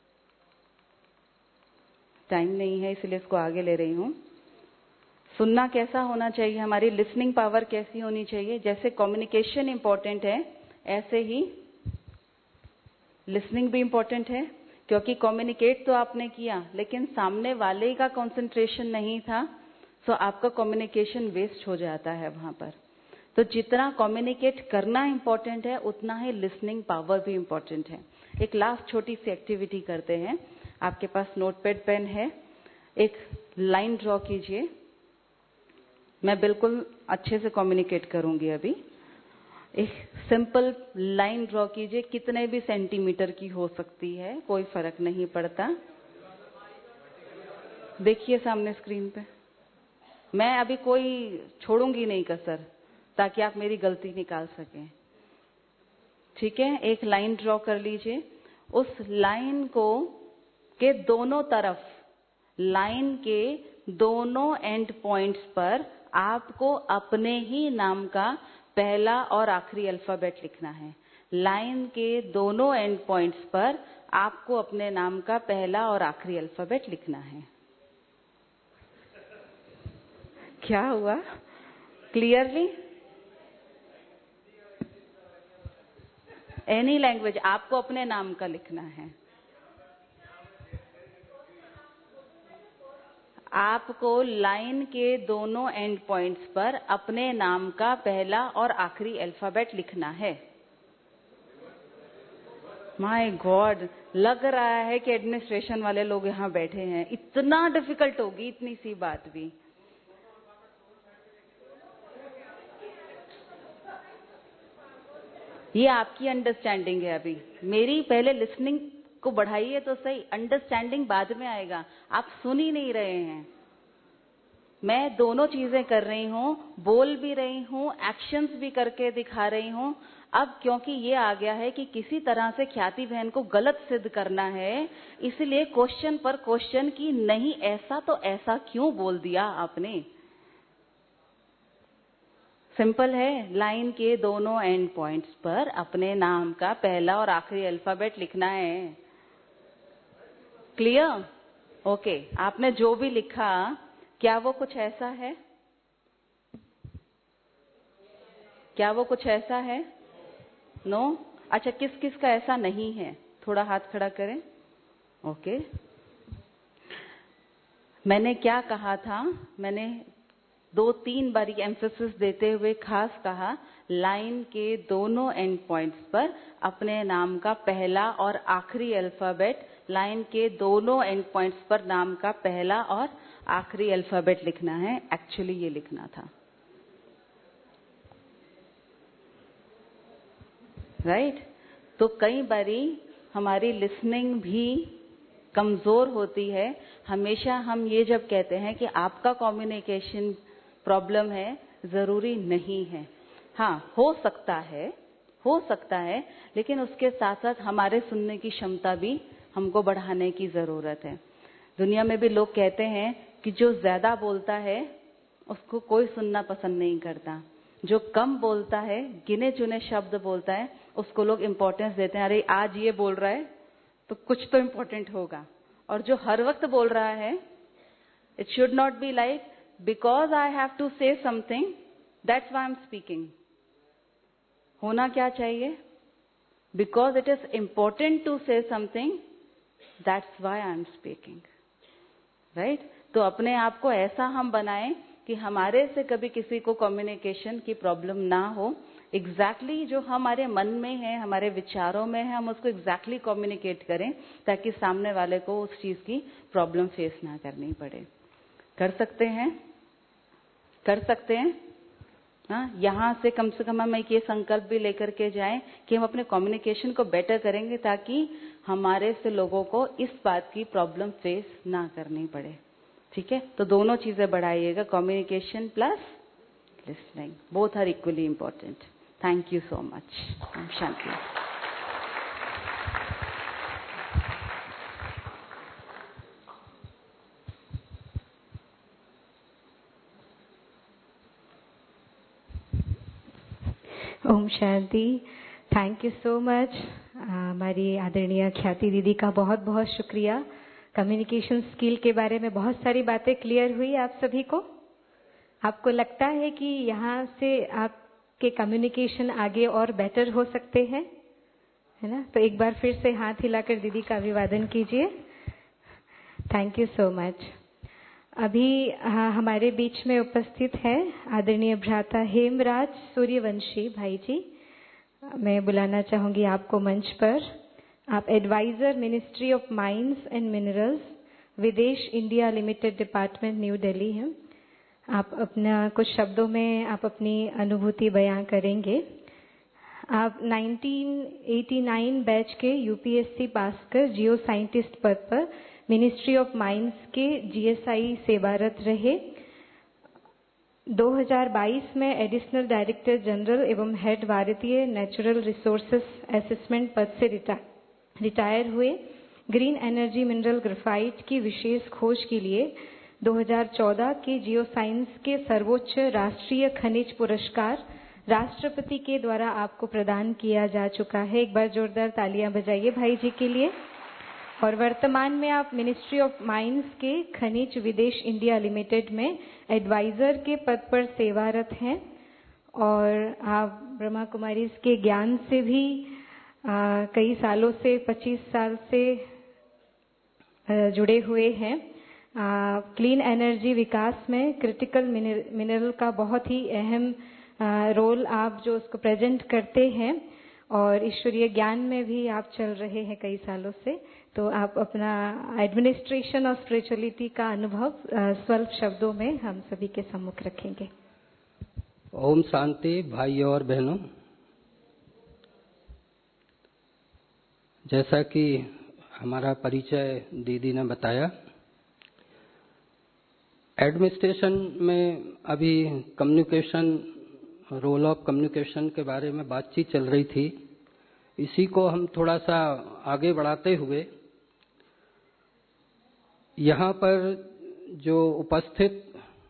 [SPEAKER 3] टाइम नहीं है इसलिए इसको आगे ले रही हूं। सुनना कैसा होना चाहिए, हमारी लिसनिंग पावर कैसी होनी चाहिए? जैसे कम्युनिकेशन इंपॉर्टेंट है, ऐसे ही लिसनिंग भी इंपॉर्टेंट है, क्योंकि कम्युनिकेट तो आपने किया, लेकिन सामने वाले का कंसंट्रेशन नहीं था, तो आपका कम्युनिकेशन वेस्ट हो जाता है वहां पर। तो जितना कम्युनिकेट करना इंपॉर्टेंट है, उतना ही लिसनिंग पावर भी इंपॉर्टेंट है। एक लास्ट छोटी सी एक्टिविटी करते हैं। आपके पास नोटपैड पेन है, एक लाइन ड्रॉ कीजिए। मैं बिल्कुल अच्छे से कम्युनिकेट करूंगी अभी। एक सिंपल लाइन ड्रॉ कीजिए, कितने भी सेंटीमीटर की हो सकती है, कोई फर्क नहीं पड़ता। देखिए सामने स्क्रीन पे, मैं अभी कोई छोड़ूंगी नहीं कसर, ताकि आप मेरी गलती निकाल सकें। ठीक है, एक लाइन ड्रॉ कर लीजिए। उस लाइन को के दोनों तरफ, लाइन के दोनों एंड पॉइंट्स पर आपको अपने ही नाम का पहला और आखिरी अल्फाबेट लिखना है। लाइन के दोनों एंड पॉइंट्स पर आपको अपने नाम का पहला और आखिरी अल्फाबेट लिखना है। क्या हुआ? क्लियरली? एनी लैंग्वेज, आपको अपने नाम का लिखना है। आपको लाइन के दोनों एंड पॉइंट्स पर अपने नाम का पहला और आखिरी अल्फाबेट लिखना है। माय गॉड, लग रहा है कि एडमिनिस्ट्रेशन वाले लोग यहाँ बैठे हैं। इतना डिफिकल्ट होगी इतनी सी बात भी। ये आपकी अंडरस्टैंडिंग है अभी। मेरी पहले लिसनिंग को बढ़ाइए तो सही, अंडरस्टैंडिंग बाद में आएगा। आप सुन ही नहीं रहे हैं। मैं दोनों चीजें कर रही हूँ, बोल भी रही हूँ, एक्शंस भी करके दिखा रही हूँ। अब क्योंकि ये आ गया है कि किसी तरह से ख्याति बहन को गलत सिद्ध करना है, इसलिए क्वेश्चन पर क्वेश्चन की नहीं ऐसा तो ऐसा क्यों बोल दिया आपने। सिंपल है, लाइन के दोनों एंड पॉइंट्स पर अपने नाम का पहला और आखिरी अल्फाबेट लिखना है। क्लियर? ओके, आपने जो भी लिखा क्या वो कुछ ऐसा है? क्या वो कुछ ऐसा है? नो? अच्छा, किस किस का ऐसा नहीं है? थोड़ा हाथ खड़ा करें। ओके, मैंने क्या कहा था? मैंने दो तीन बारी एम्फेसिस देते हुए खास कहा, लाइन के दोनों एंड पॉइंट्स पर अपने नाम का पहला और आखिरी अल्फाबेट, लाइन के दोनों एंड पॉइंट्स पर नाम का पहला और आखिरी अल्फाबेट लिखना है। एक्चुअली ये लिखना था, राइट right? तो कई बारी हमारी लिसनिंग भी कमजोर होती है। हमेशा हम ये जब कहते हैं कि आपका कम्युनिकेशन प्रॉब्लम है, जरूरी नहीं है। हाँ, हो सकता है, हो सकता है, लेकिन उसके साथ साथ हमारे सुनने की क्षमता भी हमको बढ़ाने की जरूरत है। दुनिया में भी लोग कहते हैं कि जो ज्यादा बोलता है उसको कोई सुनना पसंद नहीं करता, जो कम बोलता है, गिने चुने शब्द बोलता है, उसको लोग इम्पोर्टेंस देते हैं। अरे आज ये बोल रहा है तो कुछ तो इम्पोर्टेंट होगा। और जो हर वक्त बोल रहा है, it should not be like because I have to say something that's why I am speaking. होना क्या चाहिए? Because it is important to say something that's why I am speaking, right? तो अपने आप को ऐसा हम बनाएं कि हमारे से कभी किसी को कम्युनिकेशन की प्रॉब्लम ना हो। एग्जैक्टली exactly जो हमारे मन में है, हमारे विचारों में है, हम उसको एग्जैक्टली exactly कम्युनिकेट करें ताकि सामने वाले को उस चीज की प्रॉब्लम फेस ना करनी पड़े। कर सकते हैं? कर सकते हैं? हाँ, यहाँ से कम से कम हम एक ये संकल्प भी लेकर के जाएं कि हम अपने कम्युनिकेशन को बेटर करेंगे ताकि हमारे से लोगों को इस बात की प्रॉब्लम फेस ना करनी पड़े। ठीक है? तो दोनों चीजें बढ़ाइएगा, communication plus listening, both are equally important. Thank you so much. ओम शांति।
[SPEAKER 1] ओम शांति। Thank you so much. हमारी आदरणीय ख्याति दीदी का बहुत बहुत शुक्रिया। कम्युनिकेशन स्किल के बारे में बहुत सारी बातें क्लियर हुई आप सभी को। आपको लगता है कि यहाँ से आपके कम्युनिकेशन आगे और बेटर हो सकते हैं, है ना? तो एक बार फिर से हाथ हिलाकर दीदी का अभिवादन कीजिए। Thank you so much. अभी हमारे बीच में उपस्थित है आदरणीय भ्राता हेमराज सूर्यवंशी भाई जी। मैं बुलाना चाहूंगी आपको मंच पर। आप adviser ministry of mines and minerals, Videsh India Limited department, new Delhi हैं। आप अपना कुछ शब्दों में आप अपनी अनुभूति बयां करेंगे। आप नाइनटीन एटी नाइन बैच के यूपीएससी पास कर जियो साइंटिस्ट पद पर मिनिस्ट्री ऑफ माइंस के जीएसआई सेवारत रहे। दो हज़ार बाईस में एडिशनल डायरेक्टर जनरल एवं हेड भारतीय नेचुरल रिसोर्सेस असेसमेंट पद से रिटा, रिटायर हुए। ग्रीन एनर्जी मिनरल ग्रेफाइट की विशेष खोज के लिए दो हज़ार चौदह के जियो साइंस के सर्वोच्च राष्ट्रीय खनिज पुरस्कार राष्ट्रपति के द्वारा आपको प्रदान किया जा चुका है। एक बार जोरदार तालियां बजाइए भाई जी के लिए। और वर्तमान में आप मिनिस्ट्री ऑफ माइंस के खनिज विदेश इंडिया लिमिटेड में एडवाइजर के पद पर सेवारत हैं। और आप ब्रह्मा कुमारी के ज्ञान से भी आ, कई सालों से पच्चीस साल से आ, जुड़े हुए हैं। आ, क्लीन एनर्जी विकास में क्रिटिकल मिनरल का बहुत ही अहम रोल आप जो उसको प्रेजेंट करते हैं, और ईश्वरीय ज्ञान में भी आप चल रहे हैं कई सालों से। तो आप अपना एडमिनिस्ट्रेशन और स्पिरिचुअलिटी का अनुभव स्वल्प शब्दों में हम सभी के सम्मुख रखेंगे।
[SPEAKER 5] ओम शांति भाइयों और बहनों। जैसा कि हमारा परिचय दीदी ने बताया, एडमिनिस्ट्रेशन में अभी कम्युनिकेशन, रोल ऑफ कम्युनिकेशन के बारे में बातचीत चल रही थी। इसी को हम थोड़ा सा आगे बढ़ाते हुए यहाँ पर जो उपस्थित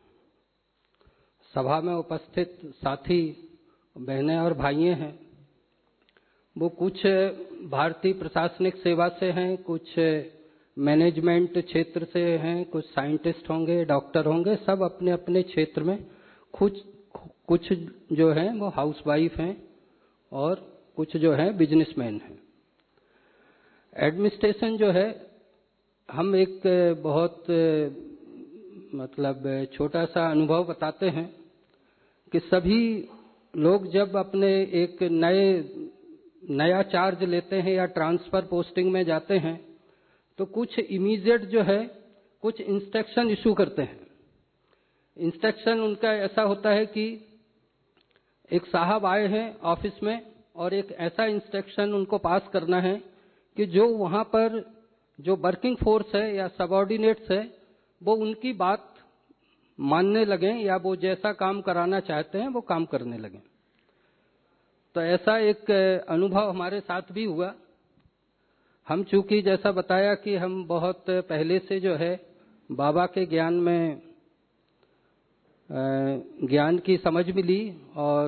[SPEAKER 5] सभा में उपस्थित साथी बहनें और भाइयों हैं, वो कुछ भारतीय प्रशासनिक सेवा से हैं, कुछ मैनेजमेंट क्षेत्र से हैं, कुछ साइंटिस्ट होंगे, डॉक्टर होंगे, सब अपने अपने क्षेत्र में, कुछ कुछ जो हैं वो हाउसवाइफ हैं और कुछ जो है बिजनेसमैन हैं। एडमिनिस्ट्रेशन जो है, हम एक बहुत मतलब छोटा सा अनुभव बताते हैं कि सभी लोग जब अपने एक नए नया चार्ज लेते हैं या ट्रांसफर पोस्टिंग में जाते हैं तो कुछ इमीडिएट जो है कुछ इंस्ट्रक्शन इशू करते हैं। इंस्ट्रक्शन उनका ऐसा होता है कि एक साहब आए हैं ऑफिस में और एक ऐसा इंस्ट्रक्शन उनको पास करना है कि जो वहां पर जो वर्किंग फोर्स है या सबऑर्डिनेट्स है वो उनकी बात मानने लगें या वो जैसा काम कराना चाहते हैं वो काम करने लगें। तो ऐसा एक अनुभव हमारे साथ भी हुआ। हम चूंकि जैसा बताया कि हम बहुत पहले से जो है बाबा के ज्ञान में ज्ञान की समझ मिली और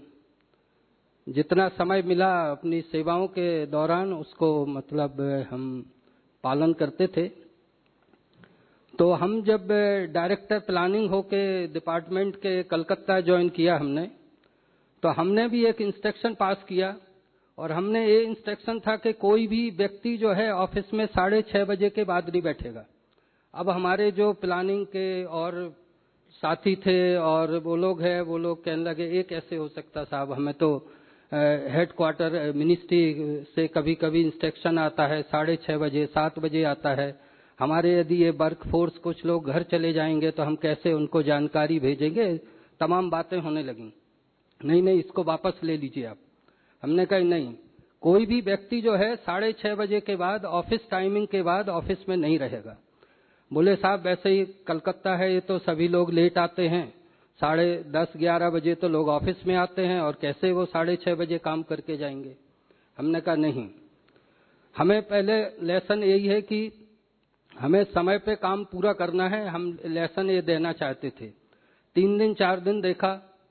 [SPEAKER 5] जितना समय मिला अपनी सेवाओं के दौरान उसको मतलब हम पालन करते थे। तो हम जब डायरेक्टर प्लानिंग होके डिपार्टमेंट के कलकत्ता ज्वाइन किया हमने, तो हमने भी एक इंस्ट्रक्शन पास किया और हमने ये इंस्ट्रक्शन था कि कोई भी व्यक्ति जो है ऑफिस में साढ़े छह बजे के बाद नहीं बैठेगा। अब हमारे जो प्लानिंग के और साथी थे और वो लोग हैं, वो लोग कहने लगे ये कैसे हो सकता साहब, हमें तो हेड क्वार्टर मिनिस्ट्री से कभी कभी इंस्ट्रक्शन आता है साढ़े छह बजे सात बजे आता है। हमारे यदि ये वर्क फोर्स कुछ लोग घर चले जाएंगे तो हम कैसे उनको जानकारी भेजेंगे। तमाम बातें होने लगी। नहीं नहीं इसको वापस ले लीजिए आप। हमने कहा नहीं, कोई भी व्यक्ति जो है साढ़े छह बजे के बाद ऑफिस टाइमिंग के बाद ऑफिस में नहीं रहेगा। बोले साहब वैसे ही कलकत्ता है, ये तो सभी लोग लेट आते हैं, साढ़े दस ग्यारह बजे तो लोग ऑफिस में आते हैं और कैसे वो साढ़े छह बजे काम करके जाएंगे। हमने कहा नहीं, हमें पहले लेसन यही है कि हमें समय पे काम पूरा करना है। हम लेसन ये देना चाहते थे। तीन दिन चार दिन देखा,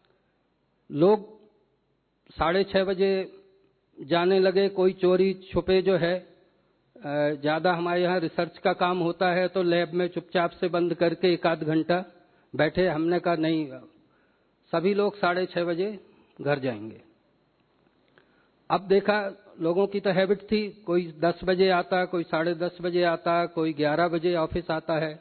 [SPEAKER 5] लोग साढ़े छह बजे जाने लगे। कोई चोरी छुपे जो है, ज्यादा हमारे यहाँ रिसर्च का काम होता है तो लैब में चुपचाप से बंद करके एक आध घंटा बैठे। हमने कहा नहीं, सभी लोग साढ़े छह बजे घर जाएंगे। अब देखा लोगों की तो हैबिट थी, कोई दस बजे आता, कोई साढ़े दस बजे आता, कोई ग्यारह बजे ऑफिस आता है।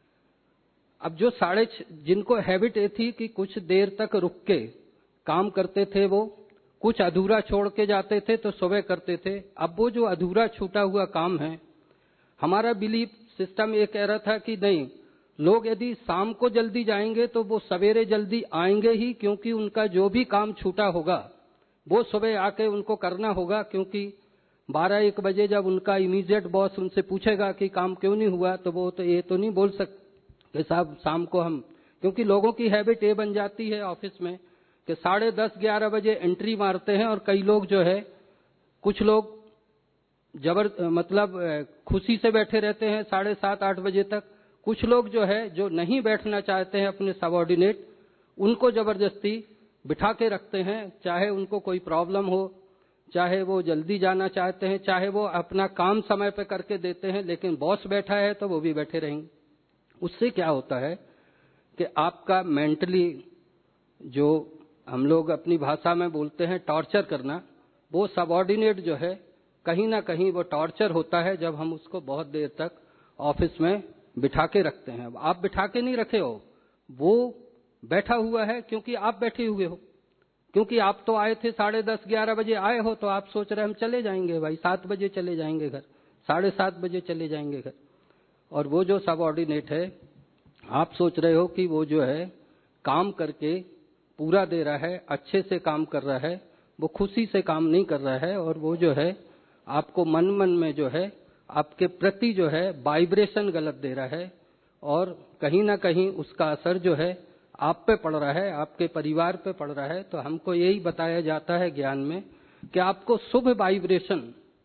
[SPEAKER 5] अब जो साढ़े जिनको हैबिट ये थी कि कुछ देर तक रुक के काम करते थे, वो कुछ अधूरा छोड़ के जाते थे तो सुबह करते थे। अब वो जो अधूरा छूटा हुआ काम है, हमारा बिलीफ सिस्टम ये कह रहा था कि नहीं, लोग यदि शाम को जल्दी जाएंगे तो वो सवेरे जल्दी आएंगे ही, क्योंकि उनका जो भी काम छूटा होगा वो सुबह आके उनको करना होगा। क्योंकि बारह एक बजे जब उनका इमीडिएट बॉस उनसे पूछेगा कि काम क्यों नहीं हुआ, तो वो तो ये तो नहीं बोल सकते साहब शाम को हम, क्योंकि लोगों की हैबिट ये बन जाती है ऑफिस में कि साढ़े दस ग्यारह बजे एंट्री मारते हैं। और कई लोग जो है, कुछ लोग जबर मतलब खुशी से बैठे रहते हैं साढ़े सात आठ बजे तक। कुछ लोग जो है जो नहीं बैठना चाहते हैं अपने सबऑर्डिनेट, उनको जबरदस्ती बिठा के रखते हैं, चाहे उनको कोई प्रॉब्लम हो, चाहे वो जल्दी जाना चाहते हैं, चाहे वो अपना काम समय पे करके देते हैं, लेकिन बॉस बैठा है तो वो भी बैठे रहेंगे। उससे क्या होता है कि आपका मेंटली, जो हम लोग अपनी भाषा में बोलते हैं टॉर्चर करना, वो सबऑर्डिनेट जो है कहीं ना कहीं वो टॉर्चर होता है जब हम उसको बहुत देर तक ऑफिस में बिठा के रखते हैं। आप बिठा के नहीं रखे हो, वो बैठा हुआ है क्योंकि आप बैठे हुए हो। क्योंकि आप तो आए थे साढ़े दस ग्यारह बजे आए हो, तो आप सोच रहे हम चले जाएंगे भाई, सात बजे चले जाएंगे घर, साढ़े सात बजे चले जाएंगे घर। और वो जो सबऑर्डिनेट है, आप सोच रहे हो कि वो जो है काम करके पूरा दे रहा है, अच्छे से काम कर रहा है, वो खुशी से काम नहीं कर रहा है। और वो जो है आपको मन मन में जो है आपके प्रति जो है वाइब्रेशन गलत दे रहा है। और कहीं ना कहीं उसका असर जो है आप पे पड़ रहा है, आपके परिवार पे पड़ रहा है। तो हमको यही बताया जाता है ज्ञान में कि आपको शुभ वाइब्रेशन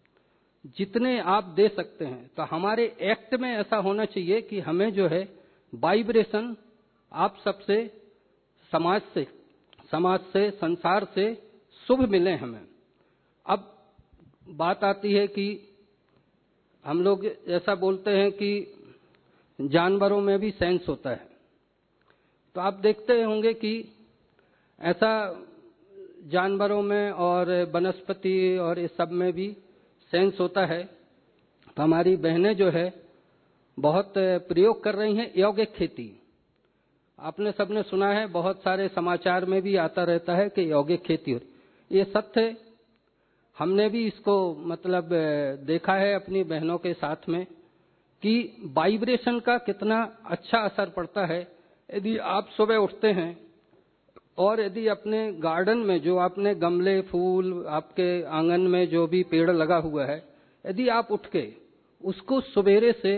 [SPEAKER 5] जितने आप दे सकते हैं, तो हमारे एक्ट में ऐसा होना चाहिए कि हमें जो है वाइब्रेशन आप सबसे, समाज से समाज से संसार से शुभ मिले हमें। अब बात आती है कि हम लोग ऐसा बोलते हैं कि जानवरों में भी सेंस होता है, तो आप देखते होंगे कि ऐसा जानवरों में और वनस्पति और इस सब में भी सेंस होता है। तो हमारी बहनें जो है बहुत प्रयोग कर रही हैं यौगिक खेती। आपने सबने सुना है, बहुत सारे समाचार में भी आता रहता है कि यौगिक खेती हो रही। ये सत्य है, हमने भी इसको मतलब देखा है अपनी बहनों के साथ में कि वाइब्रेशन का कितना अच्छा असर पड़ता है। यदि आप सुबह उठते हैं और यदि अपने गार्डन में जो आपने गमले, फूल, आपके आंगन में जो भी पेड़ लगा हुआ है, यदि आप उठ के उसको सवेरे से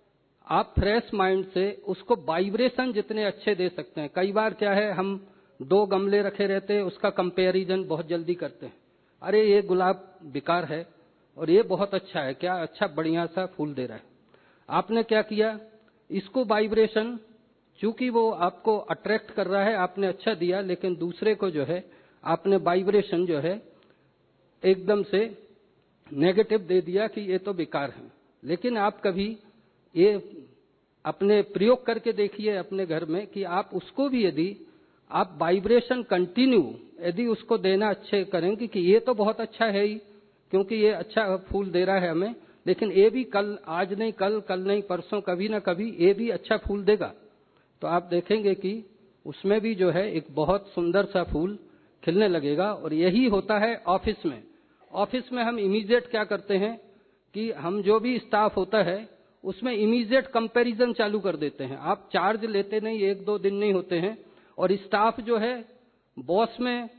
[SPEAKER 5] आप फ्रेश माइंड से उसको वाइब्रेशन जितने अच्छे दे सकते हैं। कई बार क्या है, हम दो गमले रखे रहते हैं, उसका कंपैरिजन बहुत जल्दी करते हैं, अरे ये गुलाब बेकार है और ये बहुत अच्छा है, क्या अच्छा बढ़िया सा फूल दे रहा है। आपने क्या किया, इसको वाइब्रेशन, चूंकि वो आपको अट्रैक्ट कर रहा है, आपने अच्छा दिया, लेकिन दूसरे को जो है आपने वाइब्रेशन जो है एकदम से नेगेटिव दे दिया कि ये तो बेकार है। लेकिन आप कभी ये अपने प्रयोग करके देखिए अपने घर में कि आप उसको भी यदि आप वाइब्रेशन कंटिन्यू यदि उसको देना अच्छे करेंगे कि ये तो बहुत अच्छा है ही, क्योंकि ये अच्छा फूल दे रहा है हमें, लेकिन ये भी कल, आज नहीं कल, कल नहीं परसों, कभी ना कभी ये भी अच्छा फूल देगा। तो आप देखेंगे कि उसमें भी जो है एक बहुत सुंदर सा फूल खिलने लगेगा। और यही होता है ऑफिस में। ऑफिस में हम इमीडिएट क्या करते हैं कि हम जो भी स्टाफ होता है उसमें इमीडिएट कंपैरिजन चालू कर देते हैं। आप चार्ज लेते नहीं, एक दो दिन नहीं होते हैं, और स्टाफ जो है बॉस में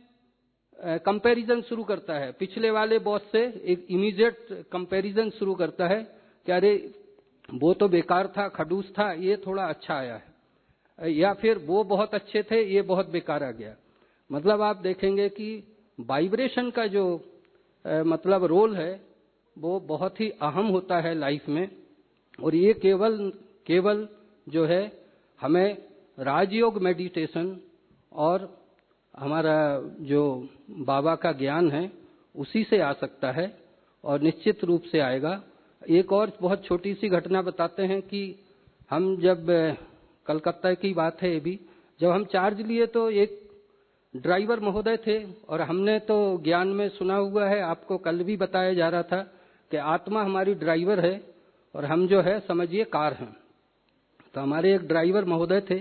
[SPEAKER 5] कंपैरिजन शुरू करता है, पिछले वाले बॉस से एक इमीडिएट कंपैरिजन शुरू करता है कि अरे वो तो बेकार था, खडूस था, ये थोड़ा अच्छा आया है, या फिर वो बहुत अच्छे थे, ये बहुत बेकार आ गया। मतलब आप देखेंगे कि वाइब्रेशन का जो आ, मतलब रोल है वो बहुत ही अहम होता है लाइफ में। और ये केवल केवल जो है हमें राजयोग मेडिटेशन और हमारा जो बाबा का ज्ञान है उसी से आ सकता है, और निश्चित रूप से आएगा। एक और बहुत छोटी सी घटना बताते हैं कि हम जब कलकत्ता की बात है ये भी, जब हम चार्ज लिए तो एक ड्राइवर महोदय थे, और हमने तो ज्ञान में सुना हुआ है, आपको कल भी बताया जा रहा था कि आत्मा हमारी ड्राइवर है और हम जो है समझिए कार हैं। तो हमारे एक ड्राइवर महोदय थे,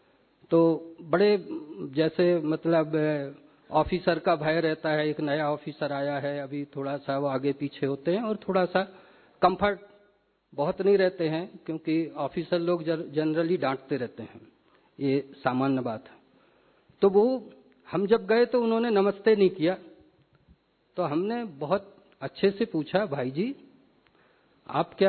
[SPEAKER 5] तो बड़े जैसे मतलब ऑफिसर का भय रहता है, एक नया ऑफिसर आया है, अभी थोड़ा सा वो आगे पीछे होते हैं और थोड़ा सा कंफर्ट बहुत नहीं रहते हैं, क्योंकि ऑफिसर लोग जनरली डांटते रहते हैं, ये सामान्य बात है। तो वो हम जब गए तो उन्होंने नमस्ते नहीं किया। तो हमने बहुत अच्छे से पूछा, भाई जी आप क्या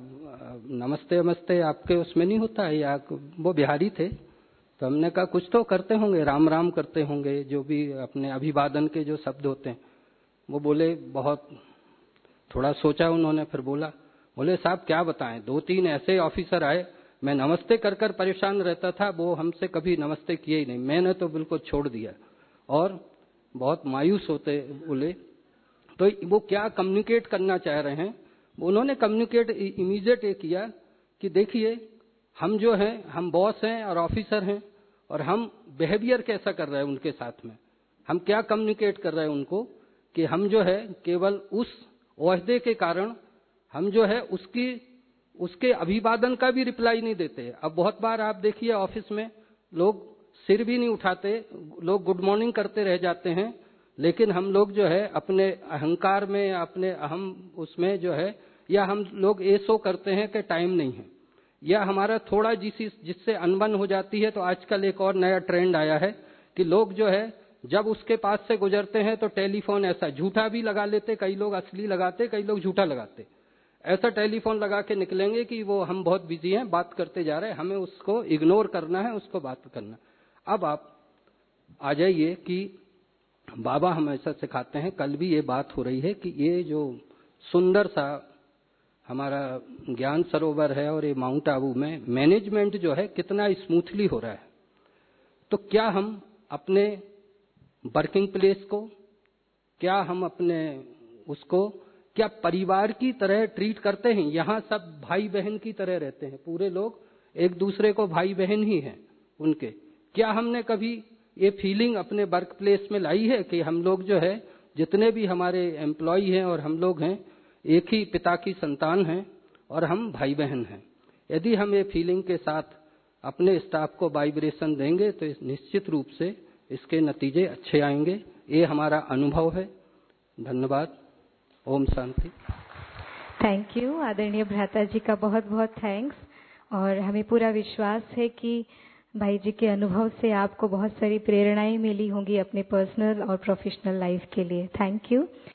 [SPEAKER 5] नमस्ते नमस्ते आपके उसमें नहीं होता है, या वो बिहारी थे। तो हमने कहा कुछ तो करते होंगे, राम राम करते होंगे, जो भी अपने अभिवादन के जो शब्द होते हैं। वो बोले, बहुत थोड़ा सोचा उन्होंने, फिर बोला, बोले साहब क्या बताएं, दो तीन ऐसे ऑफिसर आए, मैं नमस्ते कर कर परेशान रहता था, वो हमसे कभी नमस्ते किए ही नहीं, मैंने तो बिल्कुल छोड़ दिया। और बहुत मायूस होते बोले, तो वो क्या कम्युनिकेट करना चाह रहे हैं, उन्होंने कम्युनिकेट इमीडिएट ये किया कि देखिए हम जो हैं, हम बॉस हैं और ऑफिसर हैं, और हम बिहेवियर कैसा कर रहे हैं उनके साथ में, हम क्या कम्युनिकेट कर रहे हैं उनको, कि हम जो है केवल उस ओहदे के कारण हम जो है उसकी उसके अभिवादन का भी रिप्लाई नहीं देते। अब बहुत बार आप देखिए ऑफिस में लोग सिर भी नहीं उठाते, लोग गुड मॉर्निंग करते रह जाते हैं, लेकिन हम लोग जो है अपने अहंकार में, अपने अहम उसमें जो है, या हम लोग ये सो करते हैं कि टाइम नहीं है, या हमारा थोड़ा जिस जिससे अनबन हो जाती है। तो आजकल एक और नया ट्रेंड आया है कि लोग जो है जब उसके पास से गुजरते हैं तो टेलीफोन ऐसा झूठा भी लगा लेते, कई लोग असली लगाते, कई लोग झूठा लगाते। ऐसा टेलीफोन लगा के निकलेंगे कि वो हम बहुत बिजी हैं, बात करते जा रहे हैं, हमें उसको इग्नोर करना है, उसको बात करना। अब आप आ जाइए कि बाबा हमेशा सिखाते हैं, कल भी ये बात हो रही है कि ये जो सुंदर सा हमारा ज्ञान सरोवर है और ये माउंट आबू में मैनेजमेंट जो है कितना स्मूथली हो रहा है। तो क्या हम अपने वर्किंग प्लेस को, क्या हम अपने उसको क्या परिवार की तरह ट्रीट करते हैं? यहाँ सब भाई बहन की तरह रहते हैं, पूरे लोग एक दूसरे को भाई बहन ही हैं उनके। क्या हमने कभी ये फीलिंग अपने वर्क प्लेस में लाई है कि हम लोग जो है, जितने भी हमारे एम्प्लॉय हैं और हम लोग हैं, एक ही पिता की संतान हैं और हम भाई बहन हैं? यदि हम ये फीलिंग के साथ अपने स्टाफ को वाइब्रेशन देंगे तो निश्चित रूप से इसके नतीजे अच्छे आएंगे। ये हमारा अनुभव है। धन्यवाद। ओम शांति।
[SPEAKER 1] थैंक यू आदरणीय भ्राता जी का बहुत बहुत थैंक्स। और हमें पूरा विश्वास है कि भाई जी के अनुभव से आपको बहुत सारी प्रेरणाएं मिली होंगी अपने पर्सनल और प्रोफेशनल लाइफ के लिए। Thank you.